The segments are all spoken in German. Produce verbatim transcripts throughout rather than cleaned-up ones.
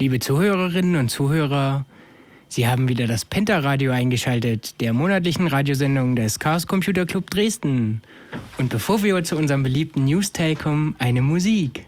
Liebe Zuhörerinnen und Zuhörer, Sie haben wieder das Penta-Radio eingeschaltet, der monatlichen Radiosendung des Chaos Computer Club Dresden. Und bevor wir zu unserem beliebten News-Teil kommen, eine Musik.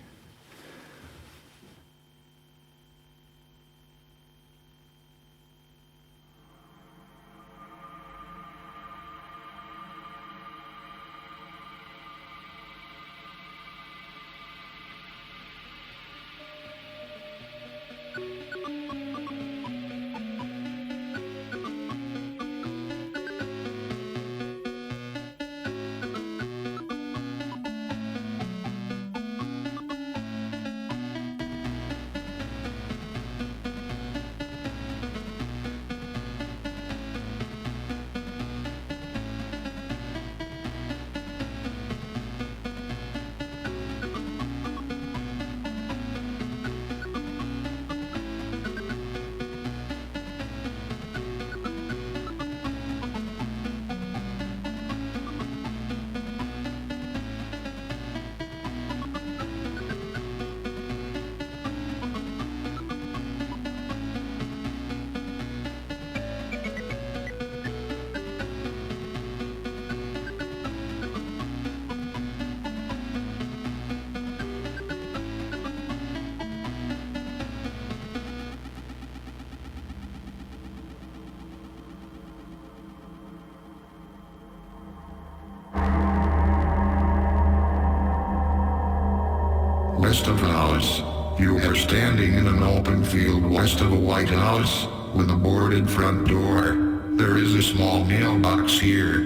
West of the house. You are standing in an open field west of a White House, with a boarded front door. There is a small mailbox here.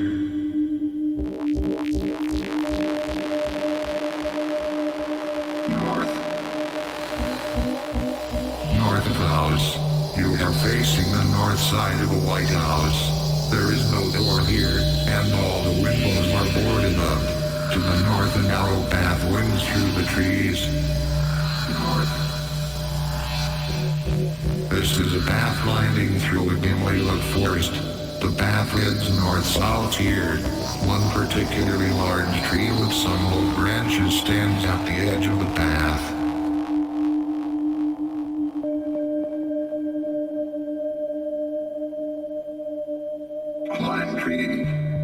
North. North of the house. You are facing the north side of a White House. There is no door here, and all the windows are boarded up. To the north, a narrow path winds through the trees. North. This is a path winding through a dimly lit forest. The path heads north-south here. One particularly large tree with some low branches stands at the edge of the path. Pine tree.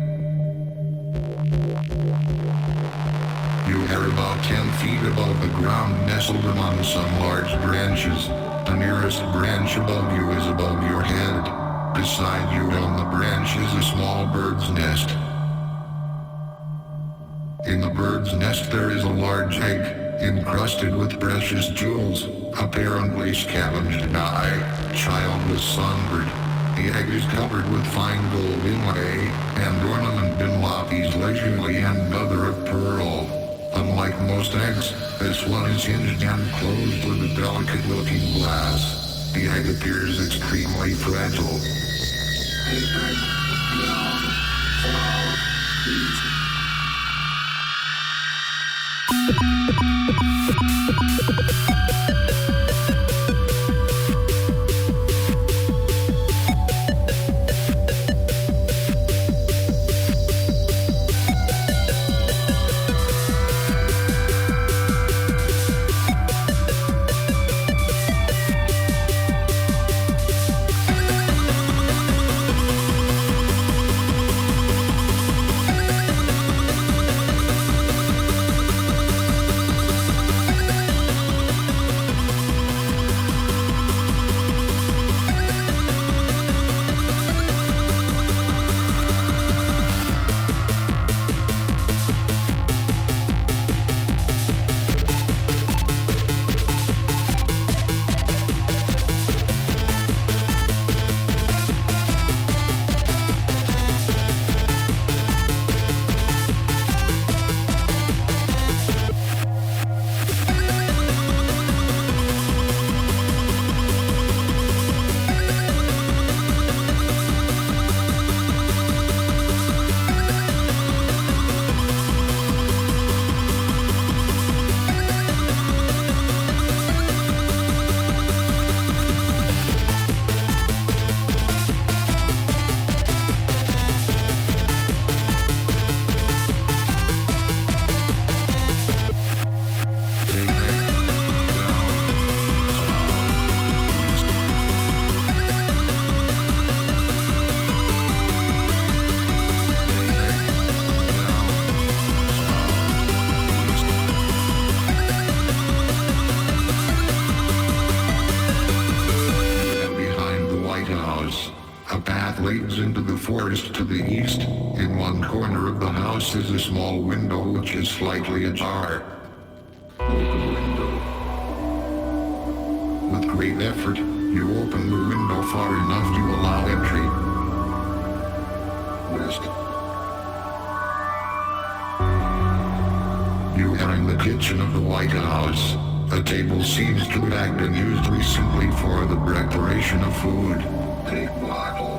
You are about ten feet above the ground, nestled among some large branches. The nearest branch above you is above your head. Beside you on the branch is a small bird's nest. In the bird's nest there is a large egg, encrusted with precious jewels, apparently scavenged by a child with sunbird. The egg is covered with fine gold inlay, and ornament in lapis lazuli and mother of pearl. Unlike most eggs, this one is hinged and closed with a delicate-looking glass. The egg appears extremely fragile. leads into the forest to the east. In one corner of the house is a small window which is slightly ajar. Open window. With great effort, you open the window far enough to allow entry. West. You are in the kitchen of the White House. A table seems to have been used recently for the preparation of food. Take bottle.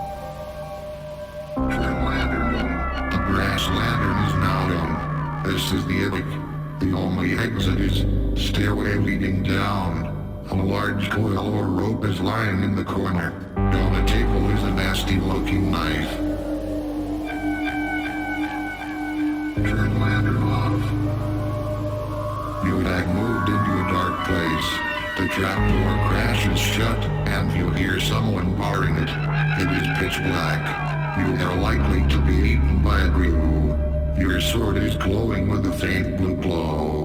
Turn lantern on. The brass lantern is now on. This is the attic. The only exit is stairway leading down. A large coil or rope is lying in the corner. On the table is a nasty looking knife. Turn lantern off. You have moved into a dark place. The trapdoor crashes shut, and you hear someone barring it. It is pitch black. You are likely to be eaten by a grue. Your sword is glowing with a faint blue glow.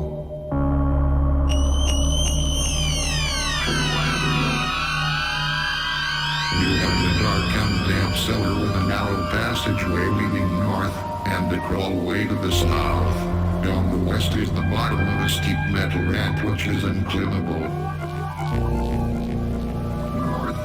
You are in a dark and damp cellar with a narrow passageway leading north, and a crawlway to the south. Down the west is the bottom of a steep metal ramp which is unclimbable. North.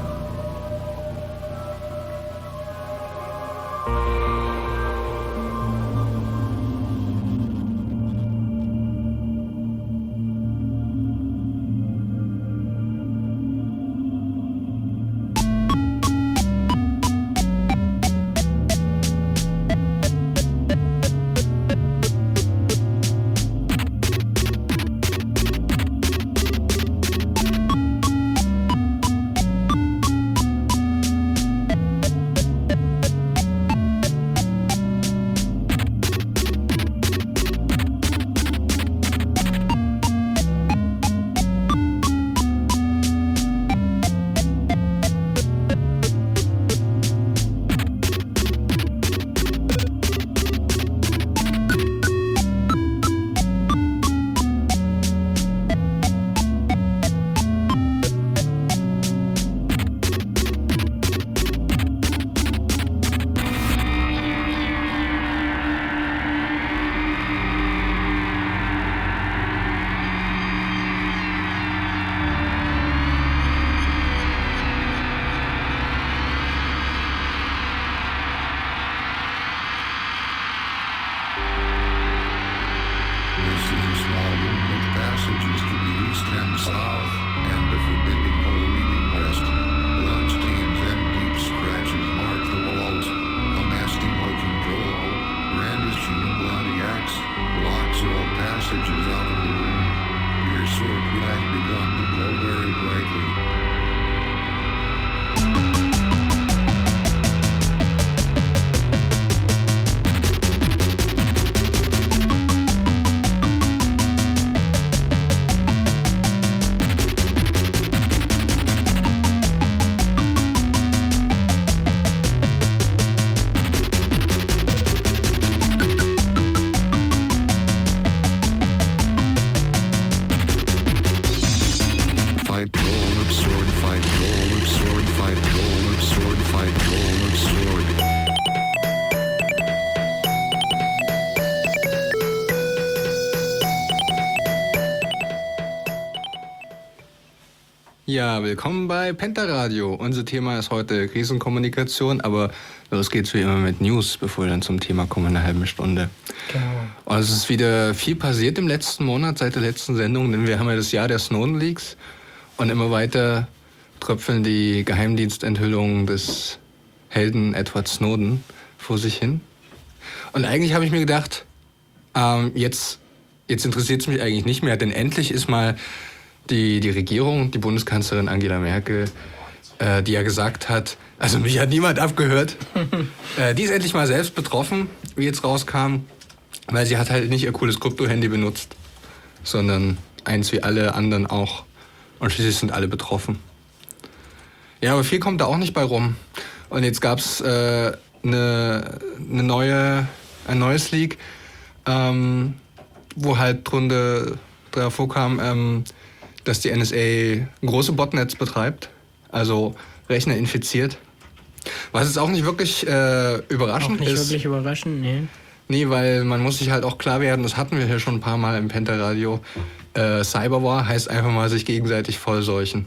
Ja, willkommen bei Pentaradio. Unser Thema ist heute Krisenkommunikation, aber los geht's wie immer mit News, bevor wir dann zum Thema kommen in einer halben Stunde. Genau. Und es ist wieder viel passiert im letzten Monat, seit der letzten Sendung, denn wir haben ja das Jahr der Snowden-Leaks und immer weiter tröpfeln die Geheimdienstenthüllungen des Helden Edward Snowden vor sich hin. Und eigentlich habe ich mir gedacht, ähm, jetzt, jetzt interessiert es mich eigentlich nicht mehr, denn endlich ist mal Die, die Regierung, die Bundeskanzlerin Angela Merkel, äh, die ja gesagt hat, also mich hat niemand abgehört, äh, die ist endlich mal selbst betroffen, wie jetzt rauskam, weil sie hat halt nicht ihr cooles Krypto-Handy benutzt, sondern eins wie alle anderen auch. Und schließlich sind alle betroffen. Ja, aber viel kommt da auch nicht bei rum. Und jetzt gab's äh, eine, eine neue, ein neues Leak, ähm, wo halt drunter davor kam, ähm, dass die N S A große Botnets betreibt, also Rechner infiziert Was jetzt auch nicht wirklich äh, überraschend Auch nicht ist. wirklich überraschend, nee. Nee, weil man muss sich halt auch klar werden, das hatten wir hier schon ein paar Mal im Penta-Radio. Äh, Cyberwar heißt einfach mal sich gegenseitig vollseuchen.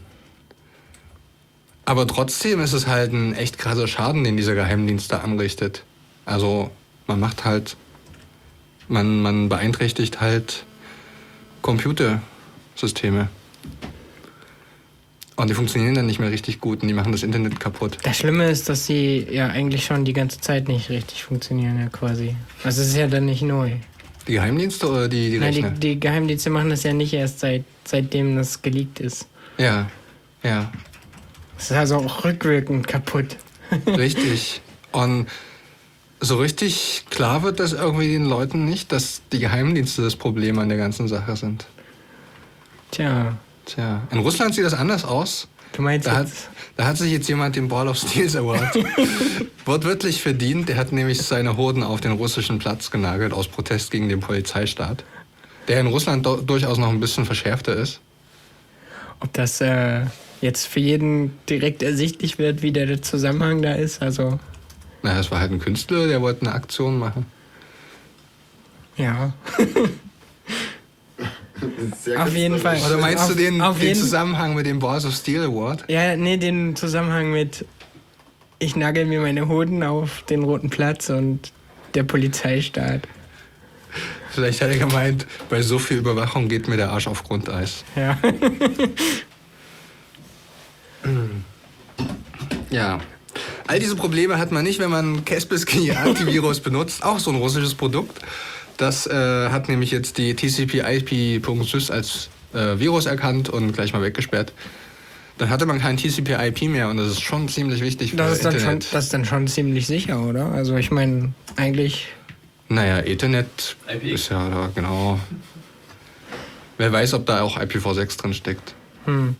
Aber trotzdem ist es halt ein echt krasser Schaden, den dieser Geheimdienst da anrichtet. Also man macht halt, man, man beeinträchtigt halt Computersysteme. Und die funktionieren dann nicht mehr richtig gut und die machen das Internet kaputt. Das Schlimme ist, dass sie ja eigentlich schon die ganze Zeit nicht richtig funktionieren, ja quasi. Also es ist ja dann nicht neu. Die Geheimdienste oder die, die Nein, Rechner? die, die Geheimdienste machen das ja nicht erst seit seitdem das geleakt ist. Ja, ja. Es ist also auch rückwirkend kaputt. Richtig. Und so richtig klar wird das irgendwie den Leuten nicht, dass die Geheimdienste das Problem an der ganzen Sache sind. Tja, Tja, in Russland sieht das anders aus. du meinst Da hat, jetzt... da hat sich jetzt jemand den Ball of Steel Award wortwörtlich verdient. Der hat nämlich seine Hoden auf den russischen Platz genagelt aus Protest gegen den Polizeistaat, der in Russland do- durchaus noch ein bisschen verschärfter ist. Ob das äh, jetzt für jeden direkt ersichtlich wird, wie der Zusammenhang da ist, also... Na, es war halt ein Künstler, der wollte eine Aktion machen. Ja. Sehr Auf jeden Fall. Oder meinst auf, du den, auf den jeden, Zusammenhang mit dem Balls of Steel Award? Ja, nee, den Zusammenhang mit ich nagel mir meine Hoden auf den Roten Platz und der Polizeistaat. Vielleicht hat er gemeint, bei so viel Überwachung geht mir der Arsch auf Grundeis. Ja. Ja. All diese Probleme hat man nicht, wenn man Kaspersky Antivirus benutzt. Auch so ein russisches Produkt. Das äh, hat nämlich jetzt die T C P I P.sys als äh, Virus erkannt und gleich mal weggesperrt. Dann hatte man kein T C P I P mehr und das ist schon ziemlich wichtig für Das ist, dann schon, Internet. das ist dann schon ziemlich sicher, oder? Also ich meine, eigentlich... Naja, Ethernet I P. ist ja da, genau. Wer weiß, ob da auch I P v six drin steckt. Hm,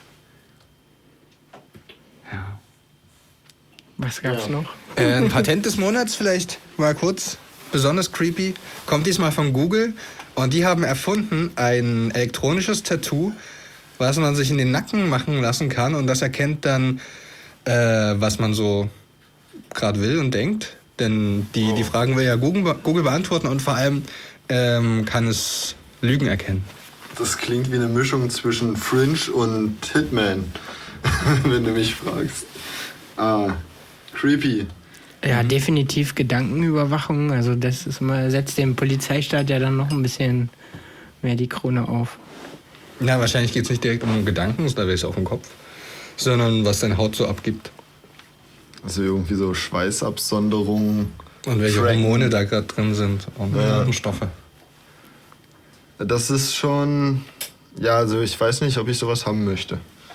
Ja. was gab's Ja. noch? Äh, ein Patent des Monats vielleicht mal kurz. Besonders creepy. Kommt diesmal von Google. Und die haben erfunden ein elektronisches Tattoo, was man sich in den Nacken machen lassen kann. Und das erkennt dann, äh, was man so gerade will und denkt. Denn die, Oh. die Fragen will ja Google, be- Google beantworten und vor allem ähm, kann es Lügen erkennen. Das klingt wie eine Mischung zwischen Fringe und Hitman, wenn du mich fragst. Ah, creepy. Ja, definitiv Gedankenüberwachung. Also das ist mal, setzt dem Polizeistaat ja dann noch ein bisschen mehr die Krone auf. Na, wahrscheinlich geht es nicht direkt um Gedanken, da wäre es auf dem Kopf, sondern was deine Haut so abgibt. Also irgendwie so Schweißabsonderung. Und welche Tracken. Hormone da gerade drin sind und Ja. Stoffe. Das ist schon... Ja, also ich weiß nicht, ob ich sowas haben möchte.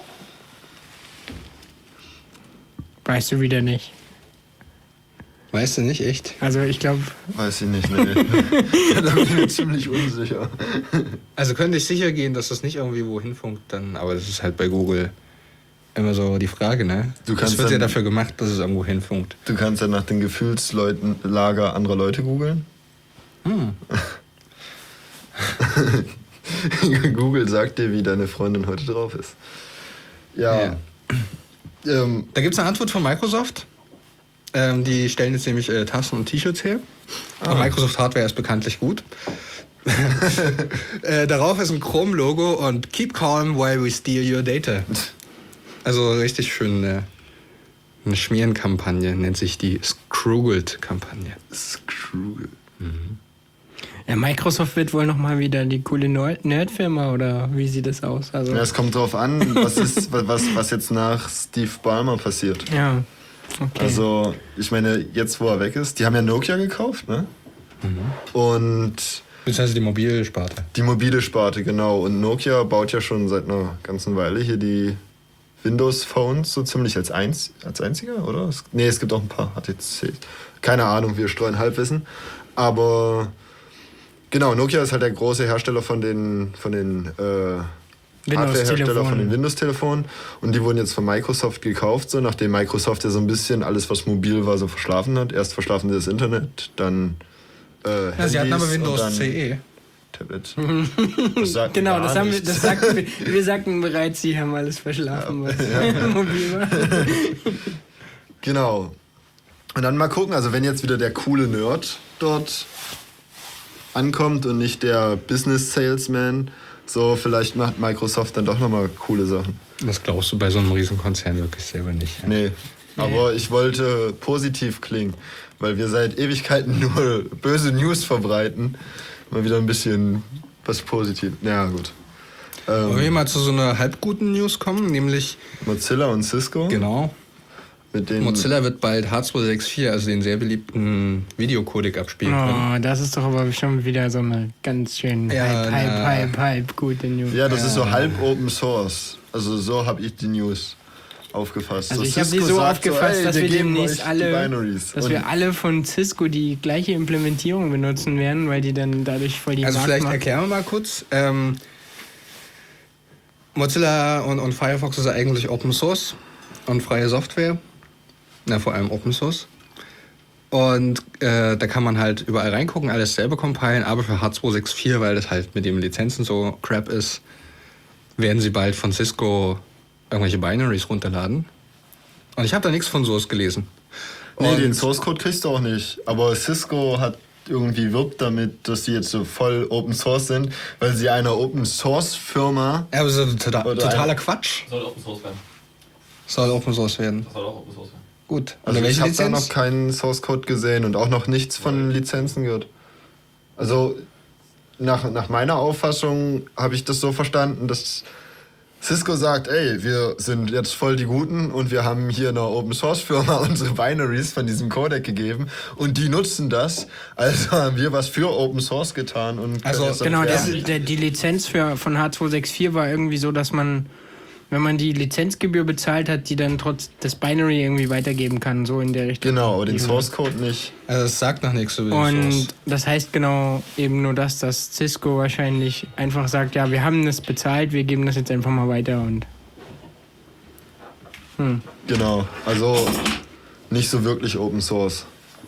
Weißt du wieder nicht. Weißt du nicht, echt? Also ich glaube, Weiß ich nicht, nee. Da bin ich mir ziemlich unsicher. Also könnte ich sicher gehen, dass das nicht irgendwie wohin funkt, dann, aber das ist halt bei Google immer so die Frage, ne? Du kannst das wird ja dann- dafür gemacht, dass es irgendwo hinfunkt. Du kannst ja nach den Gefühlslager anderer Leute googeln. Hm. Google sagt dir, wie deine Freundin heute drauf ist. Ja. Ähm, Da gibt es eine Antwort von Microsoft. Ähm, die stellen jetzt nämlich äh, Tassen und T-Shirts her. Und Microsoft Hardware ist bekanntlich gut. äh, darauf ist ein Chrome-Logo und Keep calm while we steal your data. Also richtig schön äh, eine Schmierenkampagne, nennt sich die Scroogled-Kampagne. Scrooge. ja, Microsoft wird wohl nochmal wieder die coole Nerd- Nerdfirma oder wie sieht das aus? Also, Ja, es kommt drauf an, was, ist, was, was jetzt nach Steve Ballmer passiert. ja, okay. Also, ich meine, jetzt wo er weg ist, die haben ja Nokia gekauft, ne? Und Das heißt die Mobilsparte. die mobile Sparte, genau. Und Nokia baut ja schon seit einer ganzen Weile hier die Windows-Phones so ziemlich als, eins, als einziger, oder? Es, nee, es gibt auch ein paar H T C. Keine Ahnung, wir streuen Halbwissen. Aber genau, Nokia ist halt der große Hersteller von den, von den äh, Hardware-Hersteller von den Windows-Telefonen. Und die wurden jetzt von Microsoft gekauft, so nachdem Microsoft ja so ein bisschen alles, was mobil war, so verschlafen hat. Erst verschlafen sie das Internet, dann äh, Ja, sie hatten aber Handys und Windows dann C E. Tablet. Das sagt Genau, gar das haben wir, nichts. das sagten wir, wir sagten bereits, sie haben alles verschlafen, was mobil war. Genau. Und dann mal gucken, also wenn jetzt wieder der coole Nerd dort ankommt und nicht der Business Salesman, so vielleicht macht Microsoft dann doch nochmal coole Sachen. Das glaubst du bei so einem Riesenkonzern wirklich selber nicht. Ja? Nee, aber ich wollte positiv klingen, weil wir seit Ewigkeiten nur böse News verbreiten. Mal wieder ein bisschen was Positives. Ja, gut. Ähm, Wollen wir mal zu so einer halbguten News kommen, nämlich... Mozilla und Cisco. Genau. Mit den Mozilla wird bald H zwei sechs vier, also den sehr beliebten Videocodec abspielen können. Oh, das ist doch aber schon wieder so eine ganz schön Ja, Hype, Hype, na. Hype, Hype, gute News. Ja, das ist so halb Open Source. Also so habe ich die News aufgefasst. Also so ich habe die Cisco so sagt aufgefasst, ey, dass wir geben demnächst euch die alle, Binaries. dass Und wir alle von Cisco die gleiche Implementierung benutzen werden, weil die dann dadurch voll die Also Markt vielleicht machen. erklären wir mal kurz. Ähm, Mozilla und, und Firefox ist ja eigentlich Open Source und freie Software. Na, vor allem Open Source. Und äh, da kann man halt überall reingucken, alles selber compilen, aber für H zwei sechs vier, weil das halt mit den Lizenzen so crap ist, werden sie bald von Cisco irgendwelche Binaries runterladen. Und ich habe da nichts von Source gelesen. Nee, Und- den Source Code kriegst du auch nicht. Aber Cisco hat irgendwie wirbt damit, dass sie jetzt so voll Open Source sind, weil sie einer Open Source Firma. Ja, aber so total, Oder totaler ein- Quatsch. Soll Open Source werden. Soll Open Source werden. Das soll auch Open Source werden. Gut. Also Unter ich welcher habe da Lizenz? noch keinen Source Code gesehen und auch noch nichts von Lizenzen gehört. Also nach, nach meiner Auffassung habe ich das so verstanden, dass Cisco sagt, ey, wir sind jetzt voll die Guten und wir haben hier einer Open Source Firma unsere Binaries von diesem Codec gegeben und die nutzen das. Also haben wir was für Open Source getan und können Also, jetzt damit Genau, der, werben. der, die Lizenz für, von H zwei sechs vier war irgendwie so, dass man, wenn man die Lizenzgebühr bezahlt hat, die dann trotz das Binary irgendwie weitergeben kann, so in der Richtung. Genau, aber den Die- Source Code nicht. Also es sagt noch nichts über den Und Source. das heißt genau eben nur das, dass Cisco wahrscheinlich einfach sagt, ja, wir haben das bezahlt, wir geben das jetzt einfach mal weiter und hm. Genau, also nicht so wirklich Open Source.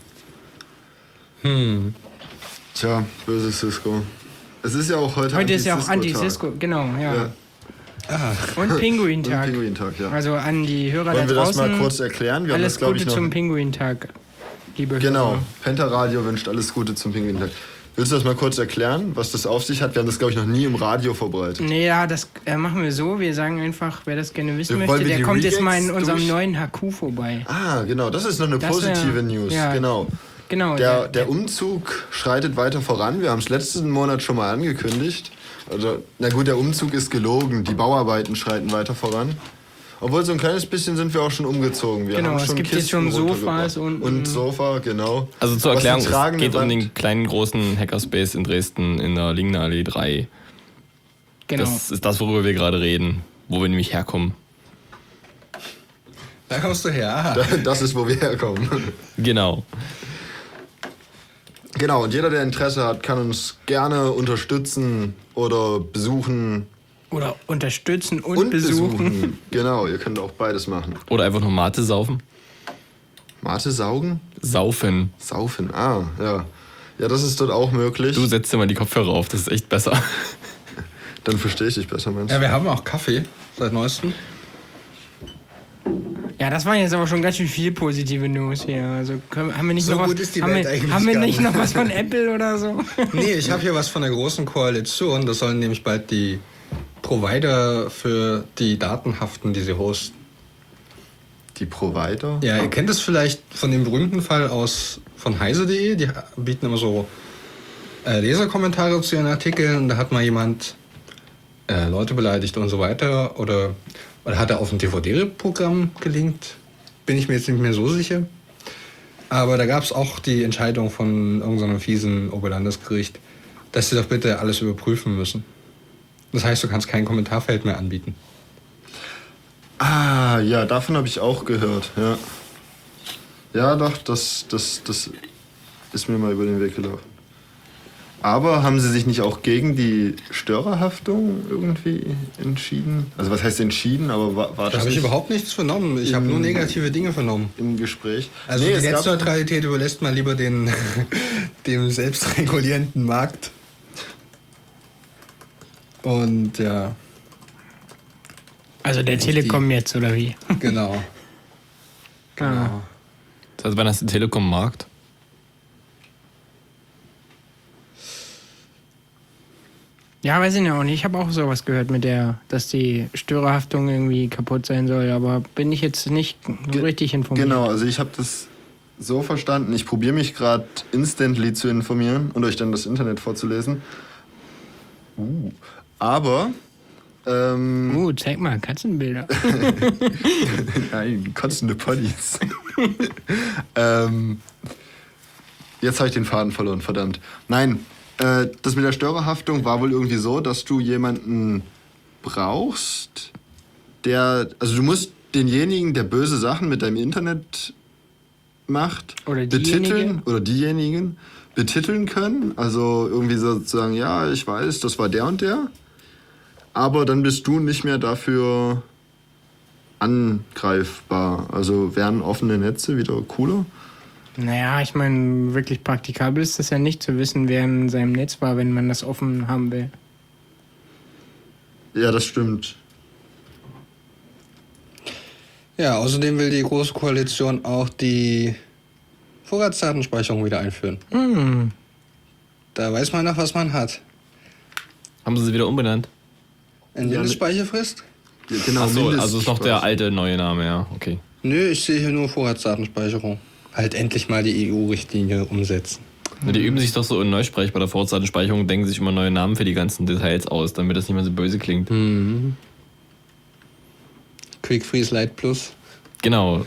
Hm. Tja, böse Cisco. Es ist ja auch heute Heute ist ja auch Anti-Cisco-Tag. Anti-Cisco, genau, ja. Ja. Ah, Und Und Pinguintag. Pinguintag, ja. Also an die Hörer Wollen da wir das draußen, mal kurz erklären? Wir haben alles das, glaube Gute ich, noch. zum Pinguintag, liebe Genau, Hörer. Pentaradio wünscht alles Gute zum Pinguintag. Willst du das mal kurz erklären, was das auf sich hat? Wir haben das, glaube ich, noch nie im Radio verbreitet. Nee, ja, das äh, machen wir so. Wir sagen einfach, wer das gerne wissen Wollen möchte, wir der die kommt jetzt mal in Regex unserem durch? neuen H Q vorbei. Ah, genau, das ist noch eine Das positive wär- News. ja. Genau. Genau. Der, der Umzug schreitet weiter voran. Wir haben es letzten Monat schon mal angekündigt. Also, na gut, der Umzug ist gelogen. Die Bauarbeiten schreiten weiter voran. Obwohl, so ein kleines bisschen sind wir auch schon umgezogen. Wir Genau, haben es schon gibt jetzt Kisten schon Sofas runtergebracht. und- Und Sofa, genau. Also zur Was eine Erklärung, es tragende geht um Wand. den kleinen großen Hackerspace in Dresden in der Lingner Allee drei. genau. Das ist das, worüber wir gerade reden, wo wir nämlich herkommen. da kommst du her. Aha. Das ist, wo wir herkommen. Genau. Genau, und jeder, der Interesse hat, kann uns gerne unterstützen oder besuchen Oder unterstützen und, und besuchen. besuchen. Genau, ihr könnt auch beides machen. Oder einfach nur Mate saufen. Mate saugen? Saufen. Saufen, ah, ja. Ja, das ist dort auch möglich. Du setzt dir mal die Kopfhörer auf, das ist echt besser. Dann verstehe ich dich besser, meinst du? Ja, wir haben auch Kaffee seit neuestem. Ja, das waren jetzt aber schon ganz schön viel positive News hier. Also können, haben wir nicht So noch gut was, ist die haben Welt wir, eigentlich haben wir gar nicht nicht. noch was von Apple oder so? Nee, ich habe hier was von der großen Koalition. Das sollen nämlich bald die Provider für die Daten haften, die sie hosten. Die Provider? Ja, ihr kennt es vielleicht von dem berühmten Fall aus von heise punkt de. Die bieten immer so äh, Leserkommentare zu ihren Artikeln. Da hat mal jemand äh, Leute beleidigt und so weiter. Oder, oder hat er auf ein D V D-Programm gelinkt. Bin ich mir jetzt nicht mehr so sicher. Aber da gab es auch die Entscheidung von irgendeinem fiesen Oberlandesgericht, dass sie doch bitte alles überprüfen müssen. Das heißt, du kannst kein Kommentarfeld mehr anbieten. Ah, ja, davon habe ich auch gehört, ja. Ja, doch, das, das, das ist mir mal über den Weg gelaufen. Aber haben Sie sich nicht auch gegen die Störerhaftung irgendwie entschieden? Also was heißt entschieden, aber war, war Da das habe ich nicht überhaupt nichts vernommen. Ich habe nur negative Dinge vernommen. im Gespräch? Also Nee, die es gab- Netzneutralität überlässt man lieber den, dem selbstregulierenden Markt. Und ja, Also der Telekom jetzt, oder wie? genau. Ah. Also wann hast du Telekom am Markt? Ja, weiß ich noch nicht. Ich habe auch sowas gehört mit der, dass die Störerhaftung irgendwie kaputt sein soll, aber bin ich jetzt nicht Ge- richtig informiert. Genau, also ich habe das so verstanden. Ich probiere mich gerade instantly zu informieren und euch dann das Internet vorzulesen. Uh. Aber ähm, Uh, zeig mal, Katzenbilder. Nein, kotzende Ponys. ähm, jetzt habe ich den Faden verloren, verdammt. Nein, äh, das mit der Störerhaftung war wohl irgendwie so, dass du jemanden brauchst, der, also du musst denjenigen, der böse Sachen mit deinem Internet macht, Oder diejenige. betiteln oder diejenigen betiteln können. Also irgendwie sozusagen, ja, ich weiß, das war der und der. Aber dann bist du nicht mehr dafür angreifbar. Also wären offene Netze wieder cooler? Naja, ich meine, wirklich praktikabel ist das ja nicht zu wissen, wer in seinem Netz war, wenn man das offen haben will. Ja, das stimmt. Ja, außerdem will die Große Koalition auch die Vorratsdatenspeicherung wieder einführen. Hm. Da weiß man noch, was man hat. Haben sie sie wieder umbenannt? Eine Ja, Mindestspeicherfrist? Ja, genau, Achso, also ist noch der Mindestspeicher. alte neue Name, ja, okay. Nö, ich sehe hier nur Vorratsdatenspeicherung. Halt endlich mal die E U-Richtlinie umsetzen. Na, die üben sich doch so in Neusprech bei der Vorratsdatenspeicherung, denken sich immer neue Namen für die ganzen Details aus, damit das nicht mehr so böse klingt. Mhm. Quick Freeze Lite Plus. Genau.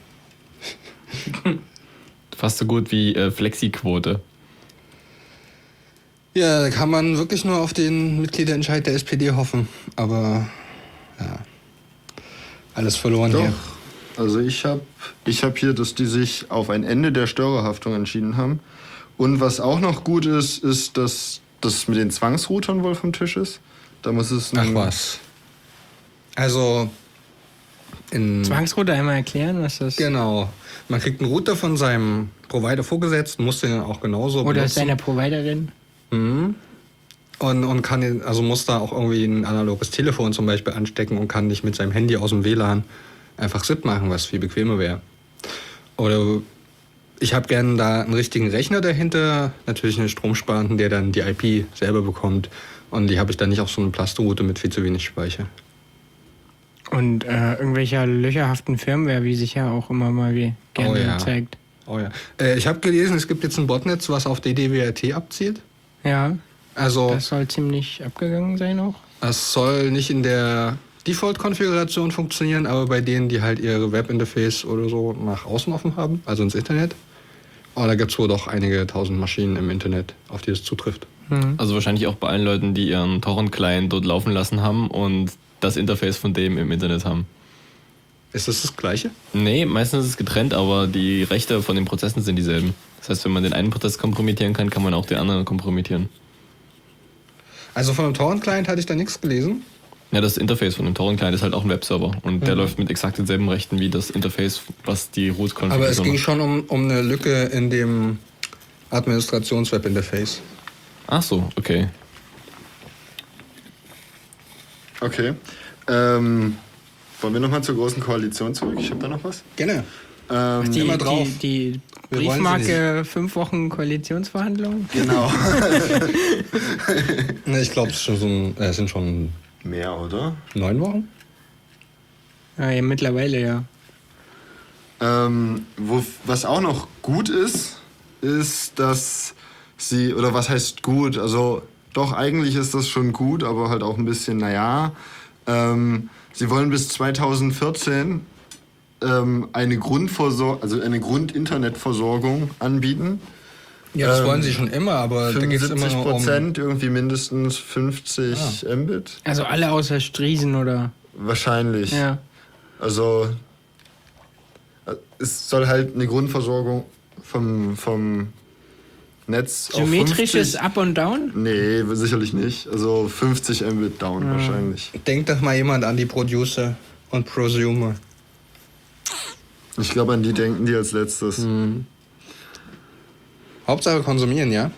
Fast so gut wie äh, Flexi-Quote. Ja, da kann man wirklich nur auf den Mitgliederentscheid der S P D hoffen. Aber ja, alles verloren Doch. hier. Also ich habe ich hab hier, dass die sich auf ein Ende der Störerhaftung entschieden haben. Und was auch noch gut ist, ist, dass das mit den Zwangsroutern wohl vom Tisch ist. Da muss es... Ach ein- was. Also in Zwangsrouter einmal erklären, was das Genau. Man kriegt einen Router von seinem Provider vorgesetzt, muss den dann auch genauso Oder benutzen. seiner Providerin. Mhm. Und, und kann den, also muss da auch irgendwie ein analoges Telefon zum Beispiel anstecken und kann nicht mit seinem Handy aus dem W L A N einfach S I P machen, was viel bequemer wäre. Oder ich habe gerne da einen richtigen Rechner dahinter, natürlich einen stromsparenden, der dann die I P selber bekommt. Und die habe ich dann nicht auf so eine Plasterroute mit viel zu wenig Speicher. Und äh, irgendwelcher löcherhaften Firmware, wie sich ja auch immer mal wie gerne Oh ja. zeigt. Oh ja. Äh, ich habe gelesen, es gibt jetzt ein Botnetz, was auf D D W R T abzielt. Ja, Also das soll ziemlich abgegangen sein auch. es soll nicht in der Default-Konfiguration funktionieren, aber bei denen, die halt ihre Webinterface oder so nach außen offen haben, also ins Internet. Oh, da gibt es wohl doch einige tausend Maschinen im Internet, auf die es zutrifft. Also wahrscheinlich auch bei allen Leuten, die ihren Torrent-Client dort laufen lassen haben und das Interface von dem im Internet haben. Ist das das Gleiche? Nee, meistens ist es getrennt, aber die Rechte von den Prozessen sind dieselben. Das heißt, wenn man den einen Prozess kompromittieren kann, kann man auch den anderen kompromittieren. Also von einem Torrent-Client hatte ich da nichts gelesen. Ja, das Interface von dem Torrent-Client ist halt auch ein Webserver und der läuft mit exakt denselben Rechten wie das Interface, was die Root-Konfiguration Aber es ging macht. schon um, um eine Lücke in dem Administrations-Web-Interface. Ach so, okay. Okay. Ähm, wollen wir nochmal zur Großen Koalition zurück? Ich habe da noch was. Gerne. Ähm, Die, Immer drauf. die, die Wir wollen sie Briefmarke fünf Wochen Koalitionsverhandlungen. Genau. Ne, ich glaube, es sind schon, äh, es sind schon Mehr, oder? neun Wochen. Ja, ja, mittlerweile ja. Ähm, wo, was auch noch gut ist, ist, dass sie, oder was heißt gut, also doch eigentlich ist das schon gut, aber halt auch ein bisschen, naja, ähm, sie wollen bis zweitausendvierzehn ähm, eine Grundversor- also eine Grundinternetversorgung anbieten. Ja, das Ähm, wollen sie schon immer, aber da geht es immer fünfundsiebzig nur um... Prozent, irgendwie mindestens fünfzig Mbit. Also alle außer Striesen oder. Wahrscheinlich. Ja. Also äh, es soll halt eine Grundversorgung vom, vom Netz auf Symmetrisches fünfzig. Up und Down? Nee, sicherlich nicht. Also fünfzig Mbit down wahrscheinlich. Denkt doch mal jemand an die Producer und Prosumer. Ich glaube, an die denken die als letztes. Hauptsache konsumieren, ja?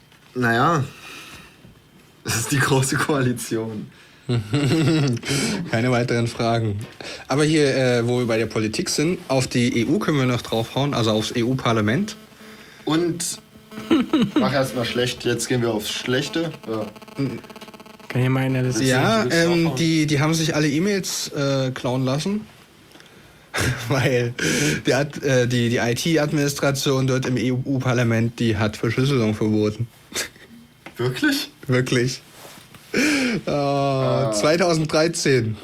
Naja, es ist die große Koalition. Ja, Keine weiteren Fragen. Aber hier, äh, wo wir bei der Politik sind, auf die E U können wir noch draufhauen, also aufs E U-Parlament. Und mach erst mal schlecht, jetzt gehen wir aufs Schlechte. Ja. Kann ja mal einer das Ja, willst du ähm, draufhauen? die, die haben sich alle E-Mails äh, klauen lassen. Weil die, Ad- äh, die, die I T-Administration dort im E U-Parlament, die hat Verschlüsselung verboten. Wirklich? Wirklich. Äh, Ah. zweitausenddreizehn.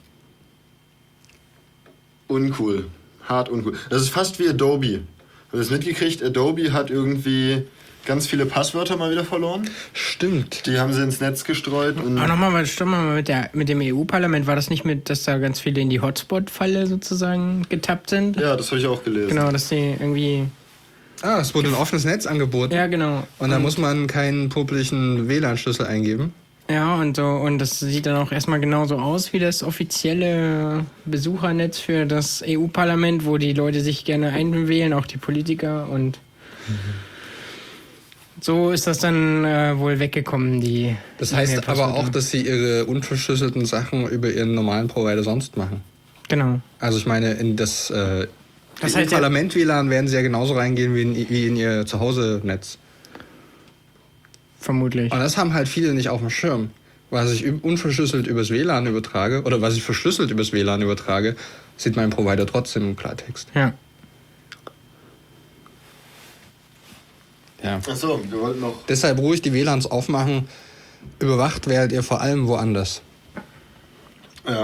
Uncool. Hart uncool. Das ist fast wie Adobe. Hast du das mitgekriegt? Adobe hat irgendwie ganz viele Passwörter mal wieder verloren. Stimmt. Die haben sie ins Netz gestreut. Und Aber nochmal, was stimmt mal mit, der, mit dem E U-Parlament? War das nicht mit, dass da ganz viele in die Hotspot-Falle sozusagen getappt sind? ja, das habe ich auch gelesen. Genau, dass die irgendwie. Ah, es wurde ein offenes Netz angeboten. Ja, genau. Und da muss man keinen publischen W L A N-Schlüssel eingeben. Ja, und so, und das sieht dann auch erstmal genauso aus wie das offizielle Besuchernetz für das E U-Parlament, wo die Leute sich gerne einwählen, auch die Politiker. Und so ist das dann äh, wohl weggekommen, die. Das heißt aber E-Mail-Passwörter. auch, dass sie ihre unverschlüsselten Sachen über ihren normalen Provider sonst machen. Genau. Also ich meine, in das, äh, Das E heißt ja- U-Parlament W L A N werden sie ja genauso reingehen wie in, wie in ihr Zuhause-Netz. Vermutlich. Und das haben halt viele nicht auf dem Schirm. Was ich üb- unverschlüsselt übers W L A N übertrage, oder was ich verschlüsselt übers W L A N übertrage, sieht mein Provider trotzdem im Klartext. Ja. Ja. Achso, wir wollten noch. Deshalb ruhig die W L A Ns aufmachen. Überwacht werdet ihr vor allem woanders. Ja.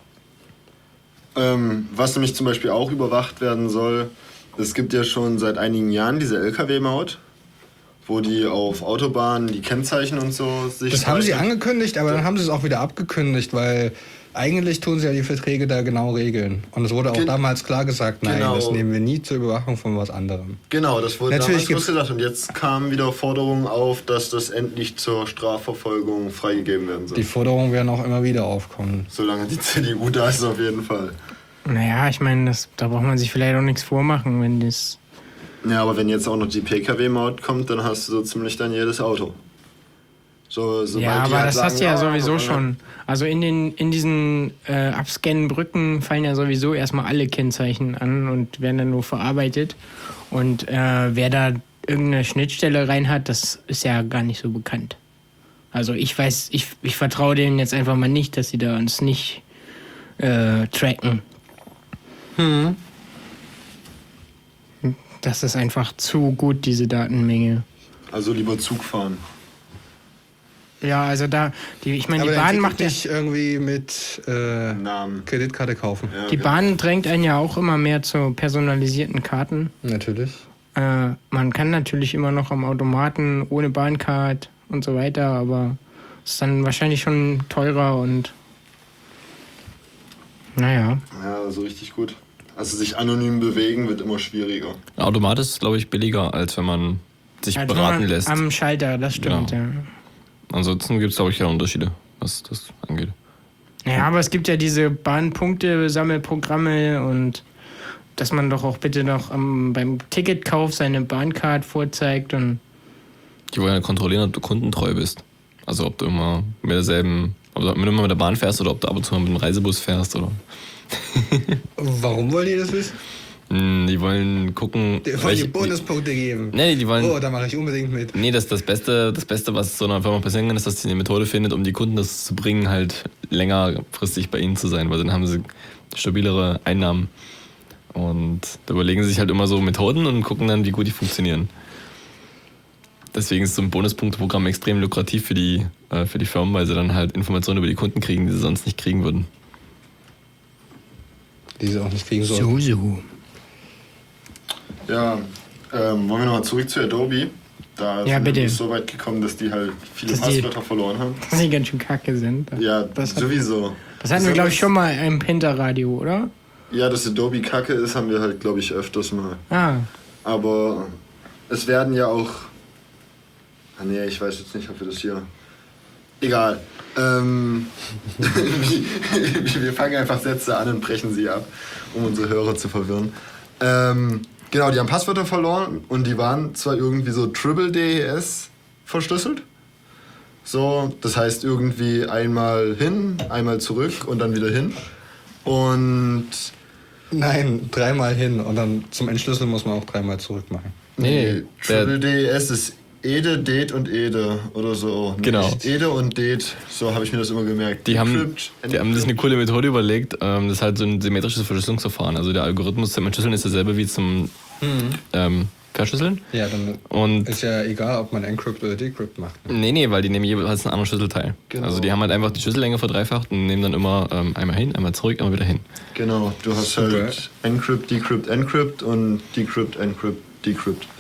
Ähm, was nämlich zum Beispiel auch überwacht werden soll, es gibt ja schon seit einigen Jahren diese L K W-Maut, wo die auf Autobahnen die Kennzeichen und so sich. Das haben sie speichern. angekündigt, aber dann haben sie es auch wieder abgekündigt, weil eigentlich tun sie ja die Verträge da genau regeln. Und es wurde auch Gen- damals klar gesagt, nein, Genau. das nehmen wir nie zur Überwachung von was anderem. Genau, das wurde Natürlich damals gibt's- gesagt. Und jetzt kamen wieder Forderungen auf, dass das endlich zur Strafverfolgung freigegeben werden soll. Die Forderungen werden auch immer wieder aufkommen. Solange die C D U da ist, auf jeden Fall. Naja, ich meine, das- da braucht man sich vielleicht auch nichts vormachen, wenn das. Ja, aber wenn jetzt auch noch die P K W-Maut kommt, dann hast du so ziemlich dann jedes Auto. So, sobald Ja, die aber halt das sagen, hast du ja ah, sowieso ah, schon. Also in den in diesen äh, Abscannen-Brücken fallen ja sowieso erstmal alle Kennzeichen an und werden dann nur verarbeitet. Und äh, wer da irgendeine Schnittstelle rein hat, das ist ja gar nicht so bekannt. Also ich weiß, ich, ich vertraue denen jetzt einfach mal nicht, dass sie da uns nicht äh, tracken. Hm. Das ist einfach zu gut, diese Datenmenge. Also lieber Zug fahren. Ja, also da, die, ich meine, Aber die dann Bahn krieg macht ja, ich irgendwie mit äh, Namen. Kreditkarte kaufen. Ja, die genau. Bahn drängt einen ja auch immer mehr zu personalisierten Karten. Natürlich. Äh, man kann natürlich immer noch am Automaten ohne Bahncard und so weiter, aber es ist dann wahrscheinlich schon teurer und naja. Ja, so richtig gut. Also sich anonym bewegen wird immer schwieriger. Ein Automat ist, glaube ich, billiger, als wenn man sich Also beraten man lässt. Am Schalter, das stimmt, Genau. ja. Ansonsten gibt es, glaube ich, keine Unterschiede, was das angeht. Ja, aber es gibt ja diese Bahnpunkte-Sammelprogramme und dass man doch auch bitte noch am, beim Ticketkauf seine Bahncard vorzeigt und Die wollen ja kontrollieren, ob du kundentreu bist. Also ob du immer mit derselben, ob du immer mit der Bahn fährst oder ob du ab und zu mal mit dem Reisebus fährst. Oder. Warum wollen die das wissen? Hm, Die wollen gucken. Die wollen welche- die Bonuspunkte geben. Nee, die wollen. Oh, da mache ich unbedingt mit. Nee, das, das, Beste, das Beste, was so einer Firma passieren kann, ist, dass sie eine Methode findet, um die Kunden das zu bringen, halt längerfristig bei ihnen zu sein, weil dann haben sie stabilere Einnahmen. Und da überlegen sie sich halt immer so Methoden und gucken dann, wie gut die funktionieren. Deswegen ist so ein Bonuspunkteprogramm extrem lukrativ für die, äh, für die Firmen, weil sie dann halt Informationen über die Kunden kriegen, die sie sonst nicht kriegen würden. Die sie auch nicht kriegen sollen. so, so. Ja, ähm, wollen wir nochmal zurück zu Adobe? Da Ja, sind bitte. wir so weit gekommen, dass die halt viele Dass die- Passwörter verloren haben. Dass die ganz schön kacke sind. Ja, das, hat, sowieso. das hatten wir, glaube ich, schon mal im Penta-Radio, oder? Ja, dass Adobe kacke ist, haben wir halt, glaube ich, öfters mal. Ah, Aber es werden ja auch... Ah, nee, ich weiß jetzt nicht, ob wir das hier... Egal. Ähm, wir fangen einfach Sätze an und brechen sie ab, um unsere Hörer zu verwirren. Ähm, genau, die haben Passwörter verloren und die waren zwar irgendwie so Triple D E S verschlüsselt. So, das heißt irgendwie einmal hin, einmal zurück und dann wieder hin. Und Nein, dreimal hin und dann zum Entschlüsseln muss man auch dreimal zurück machen. Nee, Triple der, D S ist Ede, Det und Ede oder so. Genau. Nicht Ede und Det, so habe ich mir das immer gemerkt. die, haben, Encrypt, die haben sich eine Encrypt. coole Methode überlegt. Ähm, das ist halt so ein symmetrisches Verschlüsselungsverfahren. Also der Algorithmus zum Entschlüsseln ist derselbe wie zum ähm, Verschlüsseln. Ja, dann Und ist ja egal, ob man Encrypt oder Decrypt macht. Ne? nee, nee, weil die nehmen jeweils einen anderen Schlüsselteil. Genau. Also die haben halt einfach die Schlüssellänge verdreifacht und nehmen dann immer ähm, einmal hin, einmal zurück, einmal wieder hin. Genau, du hast Super. halt Encrypt, Decrypt, Encrypt und Decrypt, Encrypt, Decrypt.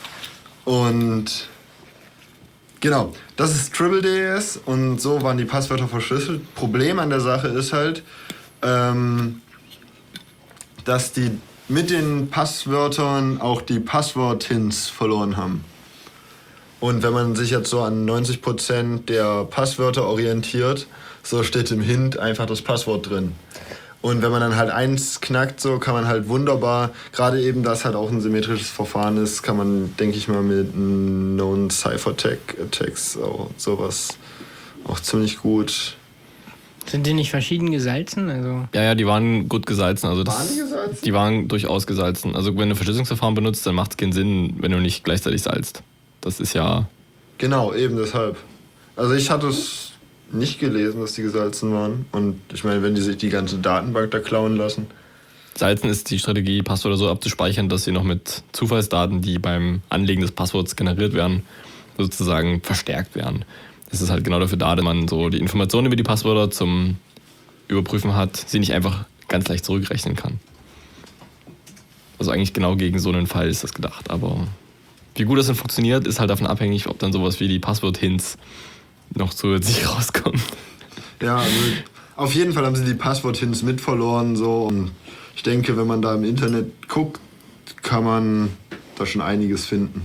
Und genau, das ist Triple D S und so waren die Passwörter verschlüsselt. Problem an der Sache ist halt, ähm, dass die mit den Passwörtern auch die Passwort-Hints verloren haben. Und wenn man sich jetzt so an neunzig Prozent der Passwörter orientiert, so steht im Hint einfach das Passwort drin. Und wenn man dann halt eins knackt, so kann man halt wunderbar, gerade eben, dass halt auch ein symmetrisches Verfahren ist, kann man, denke ich mal, mit Known Cyphertext auch sowas auch ziemlich gut. Sind die nicht verschieden gesalzen? Also Ja, ja, die waren gut gesalzen. Also das, Waren die gesalzen? Die waren durchaus gesalzen. Also wenn du Verschlüsselungsverfahren benutzt, dann macht es keinen Sinn, wenn du nicht gleichzeitig salzt. Das ist ja... Genau, eben deshalb. Also ich hatte es nicht gelesen, dass die gesalzen waren. Und ich meine, wenn die sich die ganze Datenbank da klauen lassen. Salzen ist die Strategie, Passwörter so abzuspeichern, dass sie noch mit Zufallsdaten, die beim Anlegen des Passworts generiert werden, sozusagen verstärkt werden. Das ist halt genau dafür da, dass man so die Informationen über die Passwörter zum Überprüfen hat, sie nicht einfach ganz leicht zurückrechnen kann. Also eigentlich genau gegen so einen Fall ist das gedacht. Aber wie gut das dann funktioniert, ist halt davon abhängig, ob dann sowas wie die Passwort-Hints noch zusätzlich rauskommen. Ja, also auf jeden Fall haben sie die Passwort-Hints mit verloren. So. Und ich denke, wenn man da im Internet guckt, kann man da schon einiges finden.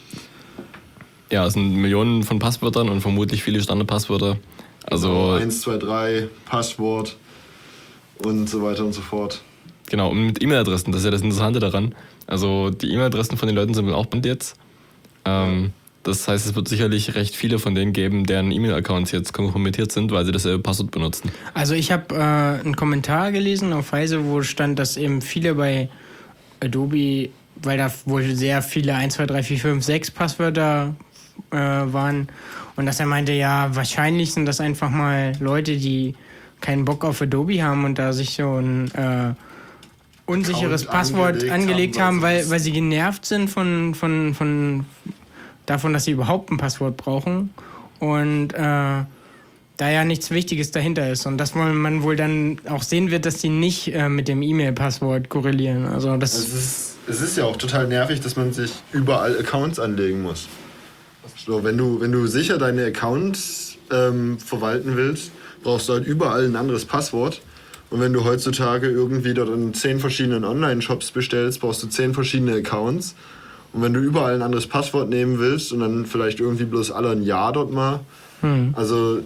Ja, es sind Millionen von Passwörtern und vermutlich viele Standardpasswörter. Also eins, zwei, drei, Passwort und so weiter und so fort. genau, und mit E-Mail-Adressen, das ist ja das Interessante daran. Also die E-Mail-Adressen von den Leuten sind wohl auch bekannt jetzt. Ähm, das heißt, es wird sicherlich recht viele von denen geben, deren E-Mail-Accounts jetzt kompromittiert sind, weil sie dasselbe Passwort benutzen. Also ich habe äh, einen Kommentar gelesen auf Heise, wo stand, dass eben viele bei Adobe, weil da wohl sehr viele eins, zwei, drei, vier, fünf, sechs Passwörter äh, waren und dass er meinte, ja, wahrscheinlich sind das einfach mal Leute, die keinen Bock auf Adobe haben und da sich so ein äh, unsicheres Account Passwort angelegt angelegt haben, haben, weil weil, sie- weil sie genervt sind von, von, von davon, dass sie überhaupt ein Passwort brauchen und äh, da ja nichts Wichtiges dahinter ist und dass man wohl dann auch sehen wird, dass die nicht äh, mit dem E-Mail-Passwort korrelieren. Also das Es ist, es ist ja auch total nervig, dass man sich überall Accounts anlegen muss. So, wenn du, wenn du sicher deine Accounts ähm, verwalten willst, brauchst du halt überall ein anderes Passwort. Und wenn du heutzutage irgendwie dort in zehn verschiedenen Online-Shops bestellst, brauchst du zehn verschiedene Accounts. Und wenn du überall ein anderes Passwort nehmen willst und dann vielleicht irgendwie bloß alle ein Jahr dort mal, hm. also